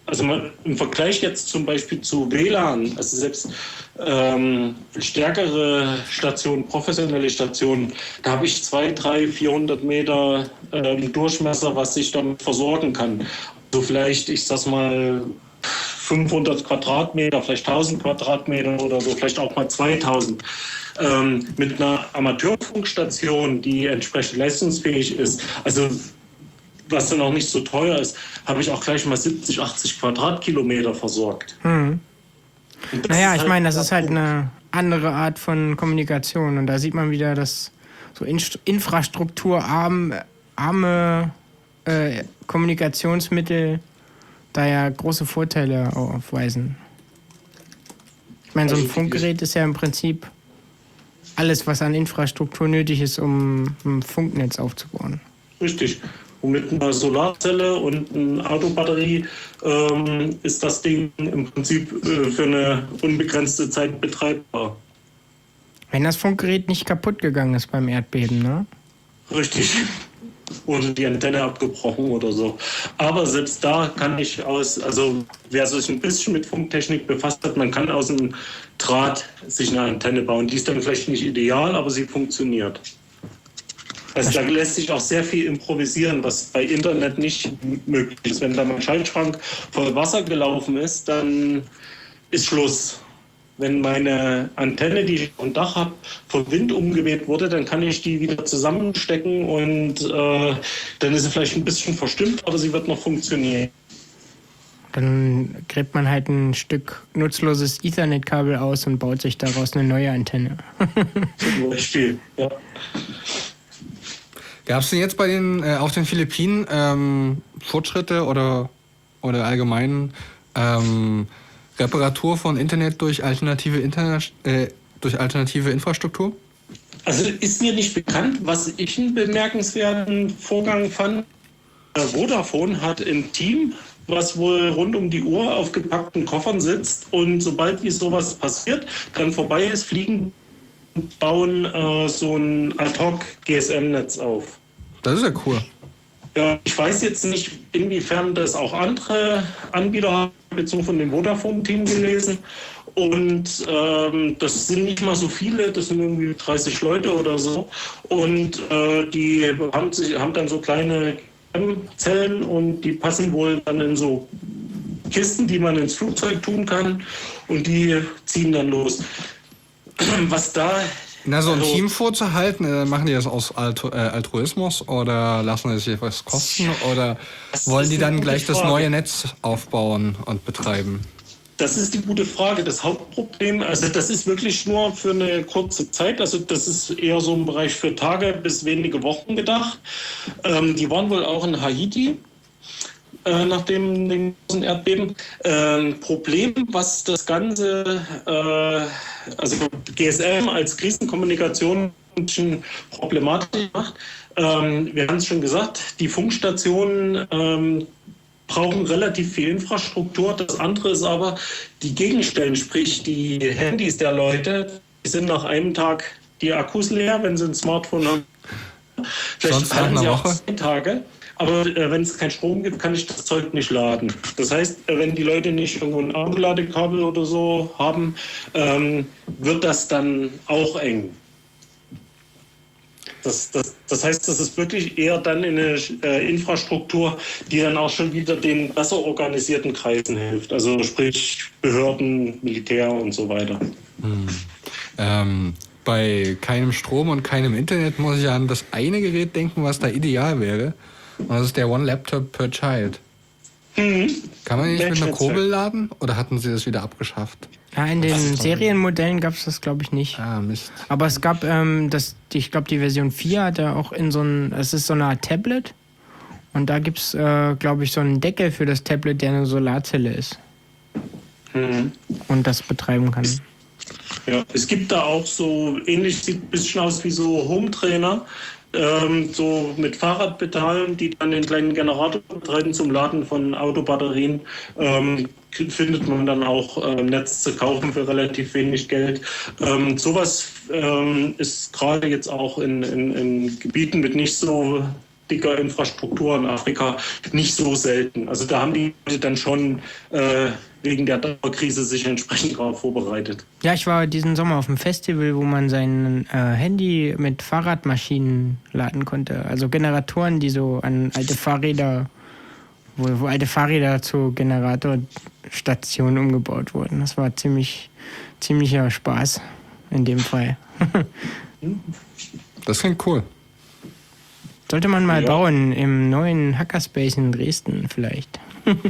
also man, im Vergleich jetzt zum Beispiel zu W L A N, also selbst ähm, stärkere Stationen, professionelle Stationen, da habe ich zwei, drei, vierhundert Meter ähm, Durchmesser, was ich damit versorgen kann. Also vielleicht, ich sag's mal, fünfhundert Quadratmeter, vielleicht tausend Quadratmeter oder so, vielleicht auch mal zweitausend. Ähm, mit einer Amateurfunkstation, die entsprechend leistungsfähig ist, also was dann auch nicht so teuer ist, habe ich auch gleich mal siebzig, achtzig Quadratkilometer versorgt. Hm. Naja, ich meine, das ist halt eine andere Art von Kommunikation. Und da sieht man wieder, dass so Inst- infrastrukturarme arme, äh, Kommunikationsmittel da ja große Vorteile aufweisen. Ich meine, so ein Funkgerät ist ja im Prinzip alles, was an Infrastruktur nötig ist, um ein Funknetz aufzubauen. Richtig. Und mit einer Solarzelle und einer Autobatterie ähm, ist das Ding im Prinzip äh, für eine unbegrenzte Zeit betreibbar. Wenn das Funkgerät nicht kaputt gegangen ist beim Erdbeben, ne? Richtig. Oder die Antenne abgebrochen oder so. Aber selbst da kann ich aus, also wer sich ein bisschen mit Funktechnik befasst hat, man kann aus dem Draht sich eine Antenne bauen. Die ist dann vielleicht nicht ideal, aber sie funktioniert. Also da lässt sich auch sehr viel improvisieren, was bei Internet nicht möglich ist. Wenn da mein Schaltschrank voll Wasser gelaufen ist, dann ist Schluss. Wenn meine Antenne, die ich am Dach habe, vom Wind umgeweht wurde, dann kann ich die wieder zusammenstecken und äh, dann ist sie vielleicht ein bisschen verstimmt, aber sie wird noch funktionieren. Dann gräbt man halt ein Stück nutzloses Ethernet-Kabel aus und baut sich daraus eine neue Antenne. Zum Beispiel, ja. Gab es denn jetzt bei den, äh, auf den Philippinen ähm, Fortschritte oder, oder allgemein ähm, Reparatur von Internet durch alternative, Internet, äh, durch alternative Infrastruktur? Also ist mir nicht bekannt, was ich einen bemerkenswerten Vorgang fand. Vodafone hat ein Team, was wohl rund um die Uhr auf gepackten Koffern sitzt und sobald wie sowas passiert, dann vorbei ist, fliegen und bauen äh, so ein Ad-Hoc-G S M-Netz auf. Das ist ja cool. Ja, ich weiß jetzt nicht, inwiefern das auch andere Anbieter haben, bezogen von dem Vodafone-Team gelesen. Und ähm, das sind nicht mal so viele, das sind irgendwie dreißig Leute oder so. Und äh, die haben, sich, haben dann so kleine Zellen und die passen wohl dann in so Kisten, die man ins Flugzeug tun kann. Und die ziehen dann los. Was da... Na, so ein also, Team vorzuhalten, äh, machen die das aus Altru- äh, Altruismus oder lassen es sich was kosten oder wollen die dann gleich das neue Netz aufbauen und betreiben? Das ist die gute Frage. Das Hauptproblem, also das ist wirklich nur für eine kurze Zeit, also das ist eher so im Bereich für Tage bis wenige Wochen gedacht. Ähm, die waren wohl auch in Haiti. Äh, nach dem, dem großen Erdbeben. Ähm, Problem, was das Ganze, äh, also G S M als Krisenkommunikation problematisch macht. Ähm, wir haben es schon gesagt, die Funkstationen ähm, brauchen relativ viel Infrastruktur. Das andere ist aber die Gegenstellen, sprich die Handys der Leute, die sind nach einem Tag die Akkus leer, wenn sie ein Smartphone haben. Vielleicht Sonst nach einer sie auch Woche? zehn Tage. Aber äh, wenn es keinen Strom gibt, kann ich das Zeug nicht laden. Das heißt, äh, wenn die Leute nicht irgendwo ein Akkuladekabel oder so haben, ähm, wird das dann auch eng. Das, das, das heißt, das ist wirklich eher dann eine äh, Infrastruktur, die dann auch schon wieder den besser organisierten Kreisen hilft. Also sprich Behörden, Militär und so weiter. Hm. Ähm, bei keinem Strom und keinem Internet muss ich an das eine Gerät denken, was da ideal wäre. Und das ist der One Laptop per Child. Mhm. Kann man nicht mit einer Netzwerk. Kurbel laden oder hatten sie das wieder abgeschafft? Ja, in den Serienmodellen gab es das, glaube ich, nicht. Ah, Mist. Aber es gab, ähm, das, die, ich glaube, die Version vier hat ja auch in so ein, es ist so eine Art Tablet. Und da gibt es, äh, glaube ich, so einen Deckel für das Tablet, der eine Solarzelle ist. Mhm. Und das betreiben kann. Ja, es gibt da auch so, ähnlich sieht ein bisschen aus wie so Home-Trainer, ähm, so mit Fahrradpedalen, die dann den kleinen Generator betreiben zum Laden von Autobatterien. Ähm, findet man dann auch äh, im Netz zu kaufen für relativ wenig Geld. Ähm, sowas ähm, ist gerade jetzt auch in, in, in Gebieten mit nicht so dicker Infrastruktur in Afrika nicht so selten. Also da haben die Leute dann schon äh, wegen der Dauerkrise sich entsprechend darauf vorbereitet. Ja, ich war diesen Sommer auf einem Festival, wo man sein äh, Handy mit Fahrradmaschinen laden konnte. Also Generatoren, die so an alte Fahrräder, wo, wo alte Fahrräder zur Generatorstation umgebaut wurden. Das war ziemlich, ziemlicher Spaß in dem Fall. Das klingt cool. Sollte man mal Ja. bauen im neuen Hackerspace in Dresden vielleicht.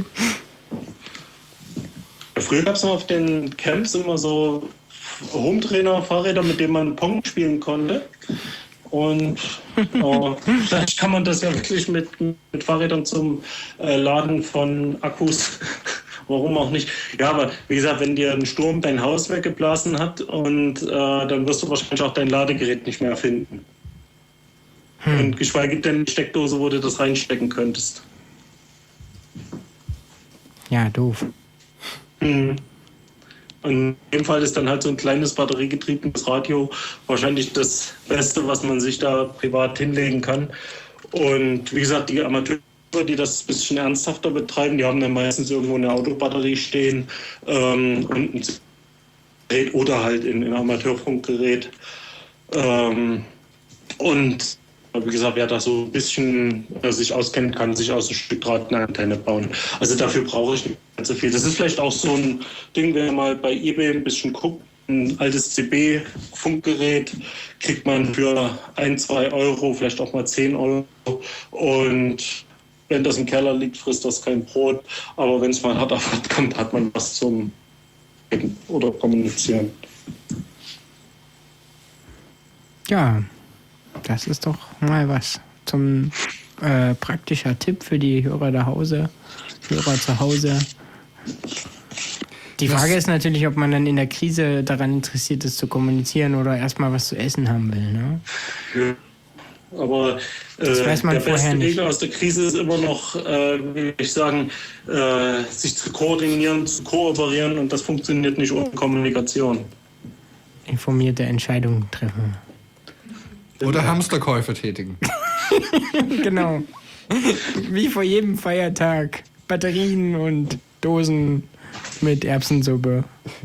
Früher gab es noch auf den Camps immer so Hometrainer-Fahrräder, mit denen man Pong spielen konnte. Und äh, vielleicht kann man das ja wirklich mit, mit Fahrrädern zum äh, Laden von Akkus, warum auch nicht. Ja, aber wie gesagt, wenn dir ein Sturm dein Haus weggeblasen hat, und äh, dann wirst du wahrscheinlich auch dein Ladegerät nicht mehr finden. Hm. Und geschweige denn eine Steckdose, wo du das reinstecken könntest. Ja, doof. Mhm. Und in dem Fall ist dann halt so ein kleines batteriegetriebenes Radio wahrscheinlich das Beste, was man sich da privat hinlegen kann. Und wie gesagt, die Amateure, die das ein bisschen ernsthafter betreiben, die haben dann meistens irgendwo eine Autobatterie stehen ähm, und ein Gerät oder halt in ein Amateurfunkgerät. Ähm, und wie gesagt, wer da so ein bisschen äh, sich auskennt, kann sich aus einem Stück Draht eine Antenne bauen. Also dafür brauche ich nicht ganz so viel. Das ist vielleicht auch so ein Ding, wenn ihr mal bei eBay ein bisschen guckt, ein altes C B-Funkgerät kriegt man für ein, zwei Euro, vielleicht auch mal zehn Euro. Und wenn das im Keller liegt, frisst das kein Brot. Aber wenn es mal hart auf hart kommt, hat man was zum Reden oder Kommunizieren. Ja, das ist doch mal was zum äh, praktischer Tipp für die Hörer da Hause, Hörer zu Hause. Die Frage ist natürlich, ob man dann in der Krise daran interessiert ist, zu kommunizieren oder erstmal was zu essen haben will. Ne? Ja. Aber äh, Das weiß man der vorher beste nicht. Weg aus der Krise ist immer noch, äh, wie ich sagen, äh, sich zu koordinieren, zu kooperieren, und das funktioniert nicht ohne Kommunikation. Informierte Entscheidungen treffen. Oder Hamsterkäufe tätigen. Genau. Wie vor jedem Feiertag. Batterien und Dosen mit Erbsensuppe.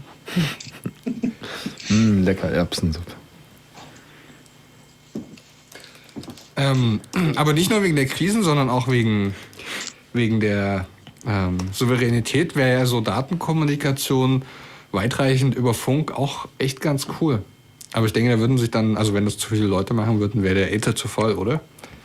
Mm, lecker Erbsensuppe. Ähm, aber nicht nur wegen der Krisen, sondern auch wegen, wegen der ähm, Souveränität wäre ja so Datenkommunikation weitreichend über Funk auch echt ganz cool. Aber ich denke, da würden sich dann, also wenn das zu viele Leute machen würden, wäre der Äther zu voll, oder?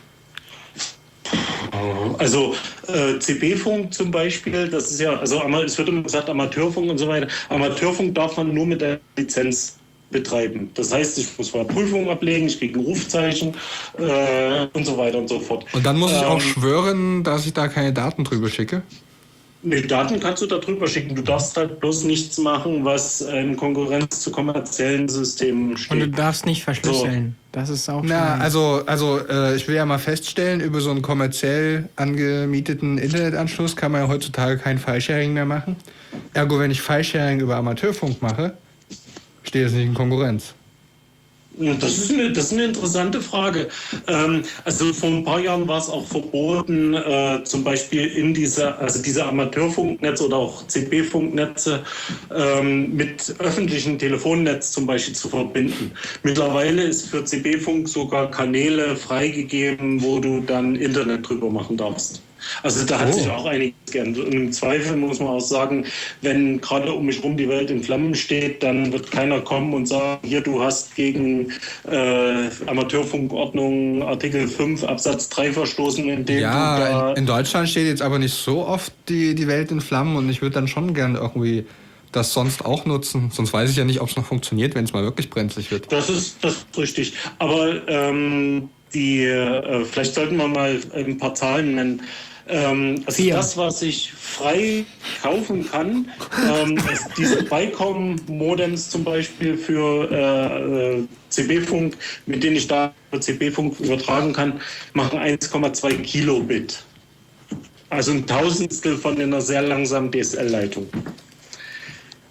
Also äh, C B-Funk zum Beispiel, das ist ja, also es wird immer gesagt Amateurfunk und so weiter. Amateurfunk darf man nur mit der Lizenz betreiben. Das heißt, ich muss mal Prüfung ablegen, ich kriege ein Rufzeichen äh, und so weiter und so fort. Und dann muss ich auch Ähm, schwören, dass ich da keine Daten drüber schicke? Die Daten kannst du da drüber schicken. Du darfst halt bloß nichts machen, was in Konkurrenz zu kommerziellen Systemen steht. Und du darfst nicht verschlüsseln. Das ist auch Na, schon- also, also äh, ich will ja mal feststellen, über so einen kommerziell angemieteten Internetanschluss kann man ja heutzutage kein File-Sharing mehr machen. Ergo, wenn ich File-Sharing über Amateurfunk mache, steht das nicht in Konkurrenz. Das ist eine, das ist eine interessante Frage. Ähm, also vor ein paar Jahren war es auch verboten, äh, zum Beispiel in diese, also diese Amateurfunknetze oder auch C B-Funknetze ähm, mit öffentlichen Telefonnetz zum Beispiel zu verbinden. Mittlerweile ist für C B-Funk sogar Kanäle freigegeben, wo du dann Internet drüber machen darfst. Also da hat Oh. sich auch einiges geändert. Und im Zweifel muss man auch sagen, wenn gerade um mich rum die Welt in Flammen steht, dann wird keiner kommen und sagen, hier, du hast gegen äh, Amateurfunkordnung Artikel fünf Absatz drei verstoßen, indem du Ja, da... in, in Deutschland steht jetzt aber nicht so oft die, die Welt in Flammen und ich würde dann schon gern irgendwie das sonst auch nutzen. Sonst weiß ich ja nicht, ob es noch funktioniert, wenn es mal wirklich brenzlig wird. Das ist, das ist richtig. Aber ähm, die, äh, vielleicht sollten wir mal ein paar Zahlen nennen. Ähm, also Vier. das, was ich frei kaufen kann, ähm, ist diese Bicom-Modems zum Beispiel für äh, äh, C B-Funk, mit denen ich da C B-Funk übertragen kann, machen eins Komma zwei Kilobit. Also ein Tausendstel von einer sehr langsamen D S L-Leitung.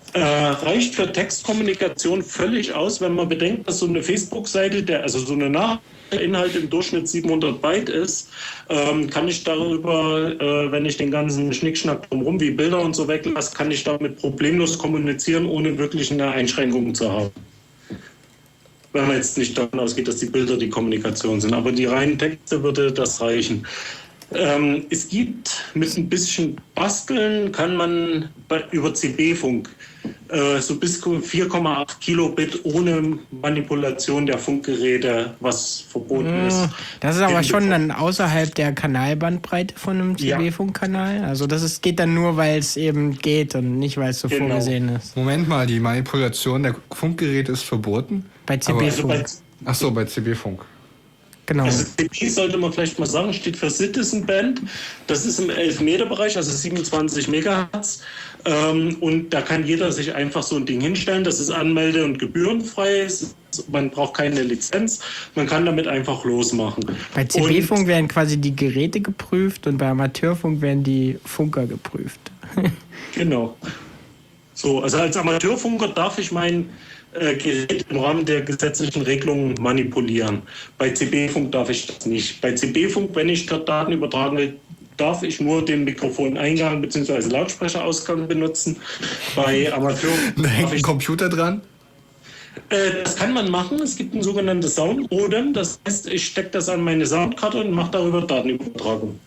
Äh, reicht für Textkommunikation völlig aus, wenn man bedenkt, dass so eine Facebook-Seite, der, also so eine Nachinhalt im Durchschnitt siebenhundert Byte ist, ähm, kann ich darüber, äh, wenn ich den ganzen Schnickschnack drumherum wie Bilder und so weglasse, kann ich damit problemlos kommunizieren, ohne wirklich eine Einschränkung zu haben. Wenn man jetzt nicht davon ausgeht, dass die Bilder die Kommunikation sind. Aber die reinen Texte würde das reichen. Ähm, es gibt mit ein bisschen Basteln, kann man bei, über C B-Funk äh, so bis vier Komma acht Kilobit ohne Manipulation der Funkgeräte, was verboten ist. Das ist aber schon dann außerhalb der Kanalbandbreite von einem Ja. C B-Funkkanal. Also das ist, geht dann nur, weil es eben geht und nicht, weil es so Genau. vorgesehen ist. Moment mal, die Manipulation der Funkgeräte ist verboten? Bei C Aber- Also bei, B-Funk. Ach so, bei C B-Funk. Genau. also C B sollte man vielleicht mal sagen, steht für Citizen Band. Das ist im elf Meter Bereich, also siebenundzwanzig Megahertz. Ähm, und da kann jeder sich einfach so ein Ding hinstellen. Das ist anmelde- und gebührenfrei. Es ist, man braucht keine Lizenz. Man kann damit einfach losmachen. Bei C B-Funk werden quasi die Geräte geprüft und bei Amateurfunk werden die Funker geprüft. Genau. So, also als Amateurfunker darf ich mein äh, Gerät im Rahmen der gesetzlichen Regelungen manipulieren. Bei C B-Funk darf ich das nicht. Bei C B-Funk, wenn ich dort Daten übertragen will, darf ich nur den Mikrofoneingang bzw. Lautsprecherausgang benutzen. Bei Amateurfunk Da hängt darf ein ich Computer dran? Äh, das kann man machen. Es gibt ein sogenanntes Soundmodem. Das heißt, ich stecke das an meine Soundkarte und mache darüber Datenübertragung.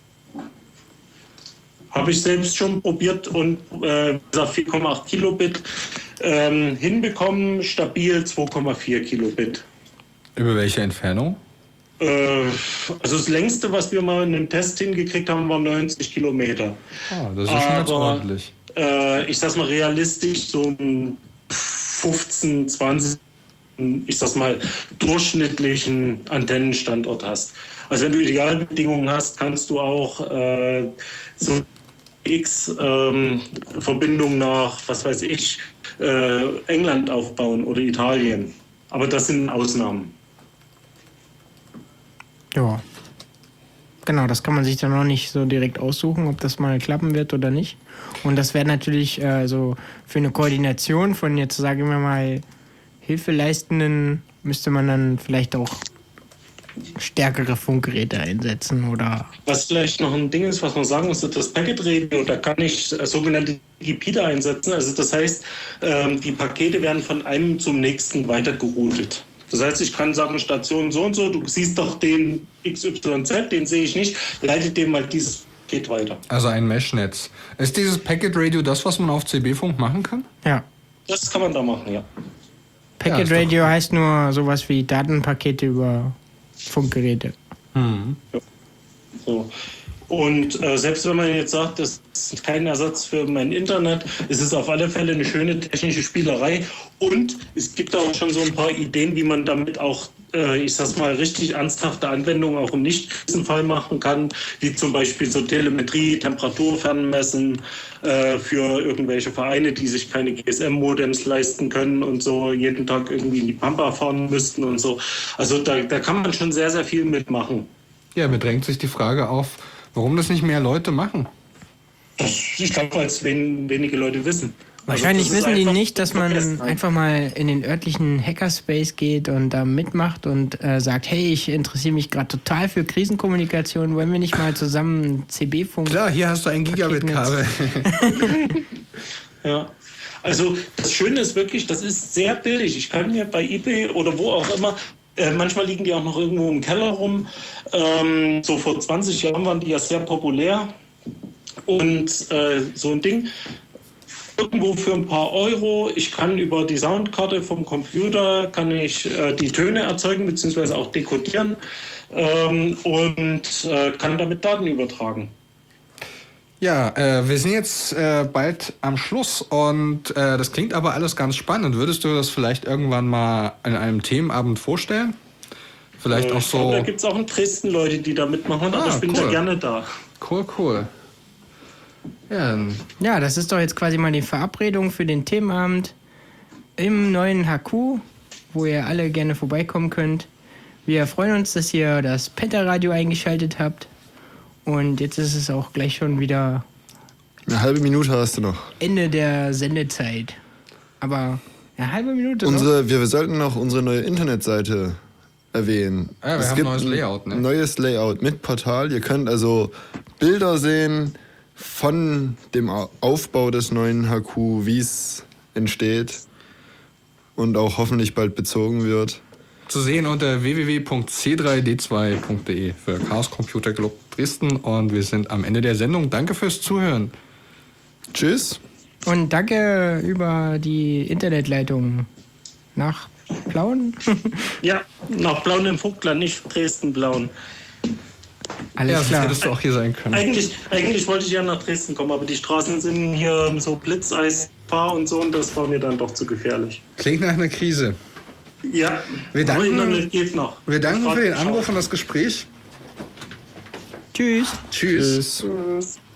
Habe ich selbst schon probiert und äh, vier Komma acht Kilobit ähm, hinbekommen, stabil zwei Komma vier Kilobit. Über welche Entfernung? Äh, also das längste, was wir mal in einem Test hingekriegt haben, war neunzig Kilometer. Ah, das ist schon ganz Aber, ordentlich. Äh, ich sag's mal realistisch, so ein fünfzehn, zwanzig, ich sag's mal, durchschnittlichen Antennenstandort hast. Also wenn du Idealbedingungen hast, kannst du auch äh, so X ähm, Verbindung nach, was weiß ich, äh, England aufbauen oder Italien. Aber das sind Ausnahmen. Ja. Genau, das kann man sich dann noch nicht so direkt aussuchen, ob das mal klappen wird oder nicht. Und das wäre natürlich äh, so für eine Koordination von jetzt, sagen wir mal, Hilfeleistenden, müsste man dann vielleicht auch stärkere Funkgeräte einsetzen oder... Was vielleicht noch ein Ding ist, was man sagen muss, das Packet Radio, da kann ich äh, sogenannte Repeater einsetzen. Also das heißt, ähm, die Pakete werden von einem zum nächsten weitergeroutet. Das heißt, ich kann sagen, Station so und so, du siehst doch den X Y Z, den sehe ich nicht, leitet dem mal dieses Paket weiter. Also ein Mesh-Netz. Ist dieses Packet Radio das, was man auf C B-Funk machen kann? Ja. Das kann man da machen, ja. Packet ist doch- Radio heißt nur sowas wie Datenpakete über Funkgeräte. So. Und äh, selbst wenn man jetzt sagt, das ist kein Ersatz für mein Internet, ist es auf alle Fälle eine schöne technische Spielerei. Und es gibt auch schon so ein paar Ideen, wie man damit auch, äh, ich sag's mal, richtig ernsthafte Anwendungen auch im Nicht-Krisenfall machen kann, wie zum Beispiel so Telemetrie, Temperaturfernmessen äh, für irgendwelche Vereine, die sich keine G S M-Modems leisten können und so jeden Tag irgendwie in die Pampa fahren müssten und so. Also da, da kann man schon sehr, sehr viel mitmachen. Ja, mir drängt sich die Frage auf, warum das nicht mehr Leute machen. Das, ich glaube, weil es wen, wenige Leute wissen. Wahrscheinlich Also das ist wissen die einfach nicht, dass man vergessen. einfach mal in den örtlichen Hackerspace geht und da mitmacht und äh, sagt, hey, ich interessiere mich gerade total für Krisenkommunikation, wollen wir nicht mal zusammen C B-Funk... Klar, hier hast du ein Gigabit-Kabel. Ja. Also das Schöne ist wirklich, das ist sehr billig. Ich kann mir bei eBay oder wo auch immer, äh, manchmal liegen die auch noch irgendwo im Keller rum. Ähm, so vor zwanzig Jahren waren die ja sehr populär. Und äh, so ein Ding, irgendwo für ein paar Euro, ich kann über die Soundkarte vom Computer, kann ich äh, die Töne erzeugen bzw. auch dekodieren ähm, und äh, kann damit Daten übertragen. Ja, äh, wir sind jetzt äh, bald am Schluss und äh, das klingt aber alles ganz spannend. Würdest du das vielleicht irgendwann mal in einem Themenabend vorstellen? Vielleicht Äh, auch ich glaube, so... da gibt es auch in Dresden Leute, die da mitmachen, aber Ah, ich bin cool. da gerne da. Cool, cool. Ja, dann Ja, das ist doch jetzt quasi mal die Verabredung für den Themenabend im neuen H Q, wo ihr alle gerne vorbeikommen könnt. Wir freuen uns, dass ihr das Penta-Radio eingeschaltet habt. Und jetzt ist es auch gleich schon wieder Eine halbe Minute hast du noch. Ende der Sendezeit. Aber eine halbe Minute noch. Unsere, wir, wir sollten noch unsere neue Internetseite erwähnen. Ja, wir es haben gibt ein neues Layout, ne? Ein neues Layout mit Portal. Ihr könnt also Bilder sehen von dem Au- Aufbau des neuen H Q, wie es entsteht und auch hoffentlich bald bezogen wird. Zu sehen unter w w w punkt c drei d zwei punkt d e für Chaos Computer Club Dresden. Und wir sind am Ende der Sendung. Danke fürs Zuhören. Tschüss. Und danke über die Internetleitung nach Plauen. Ja, nach Blauen im Vogtland, nicht Dresden-Blauen. Alles Ja, sonst klar. hättest du auch hier sein können. Eigentlich, eigentlich wollte ich ja nach Dresden kommen, aber die Straßen sind hier so Blitzeisfahr und so und das war mir dann doch zu gefährlich. Klingt nach einer Krise. Ja, Wir aber danken- Internet geht noch. Wir danken Ich für den frag mich Anruf und das Gespräch. Tschüss. Tschüss. Tschüss. auch.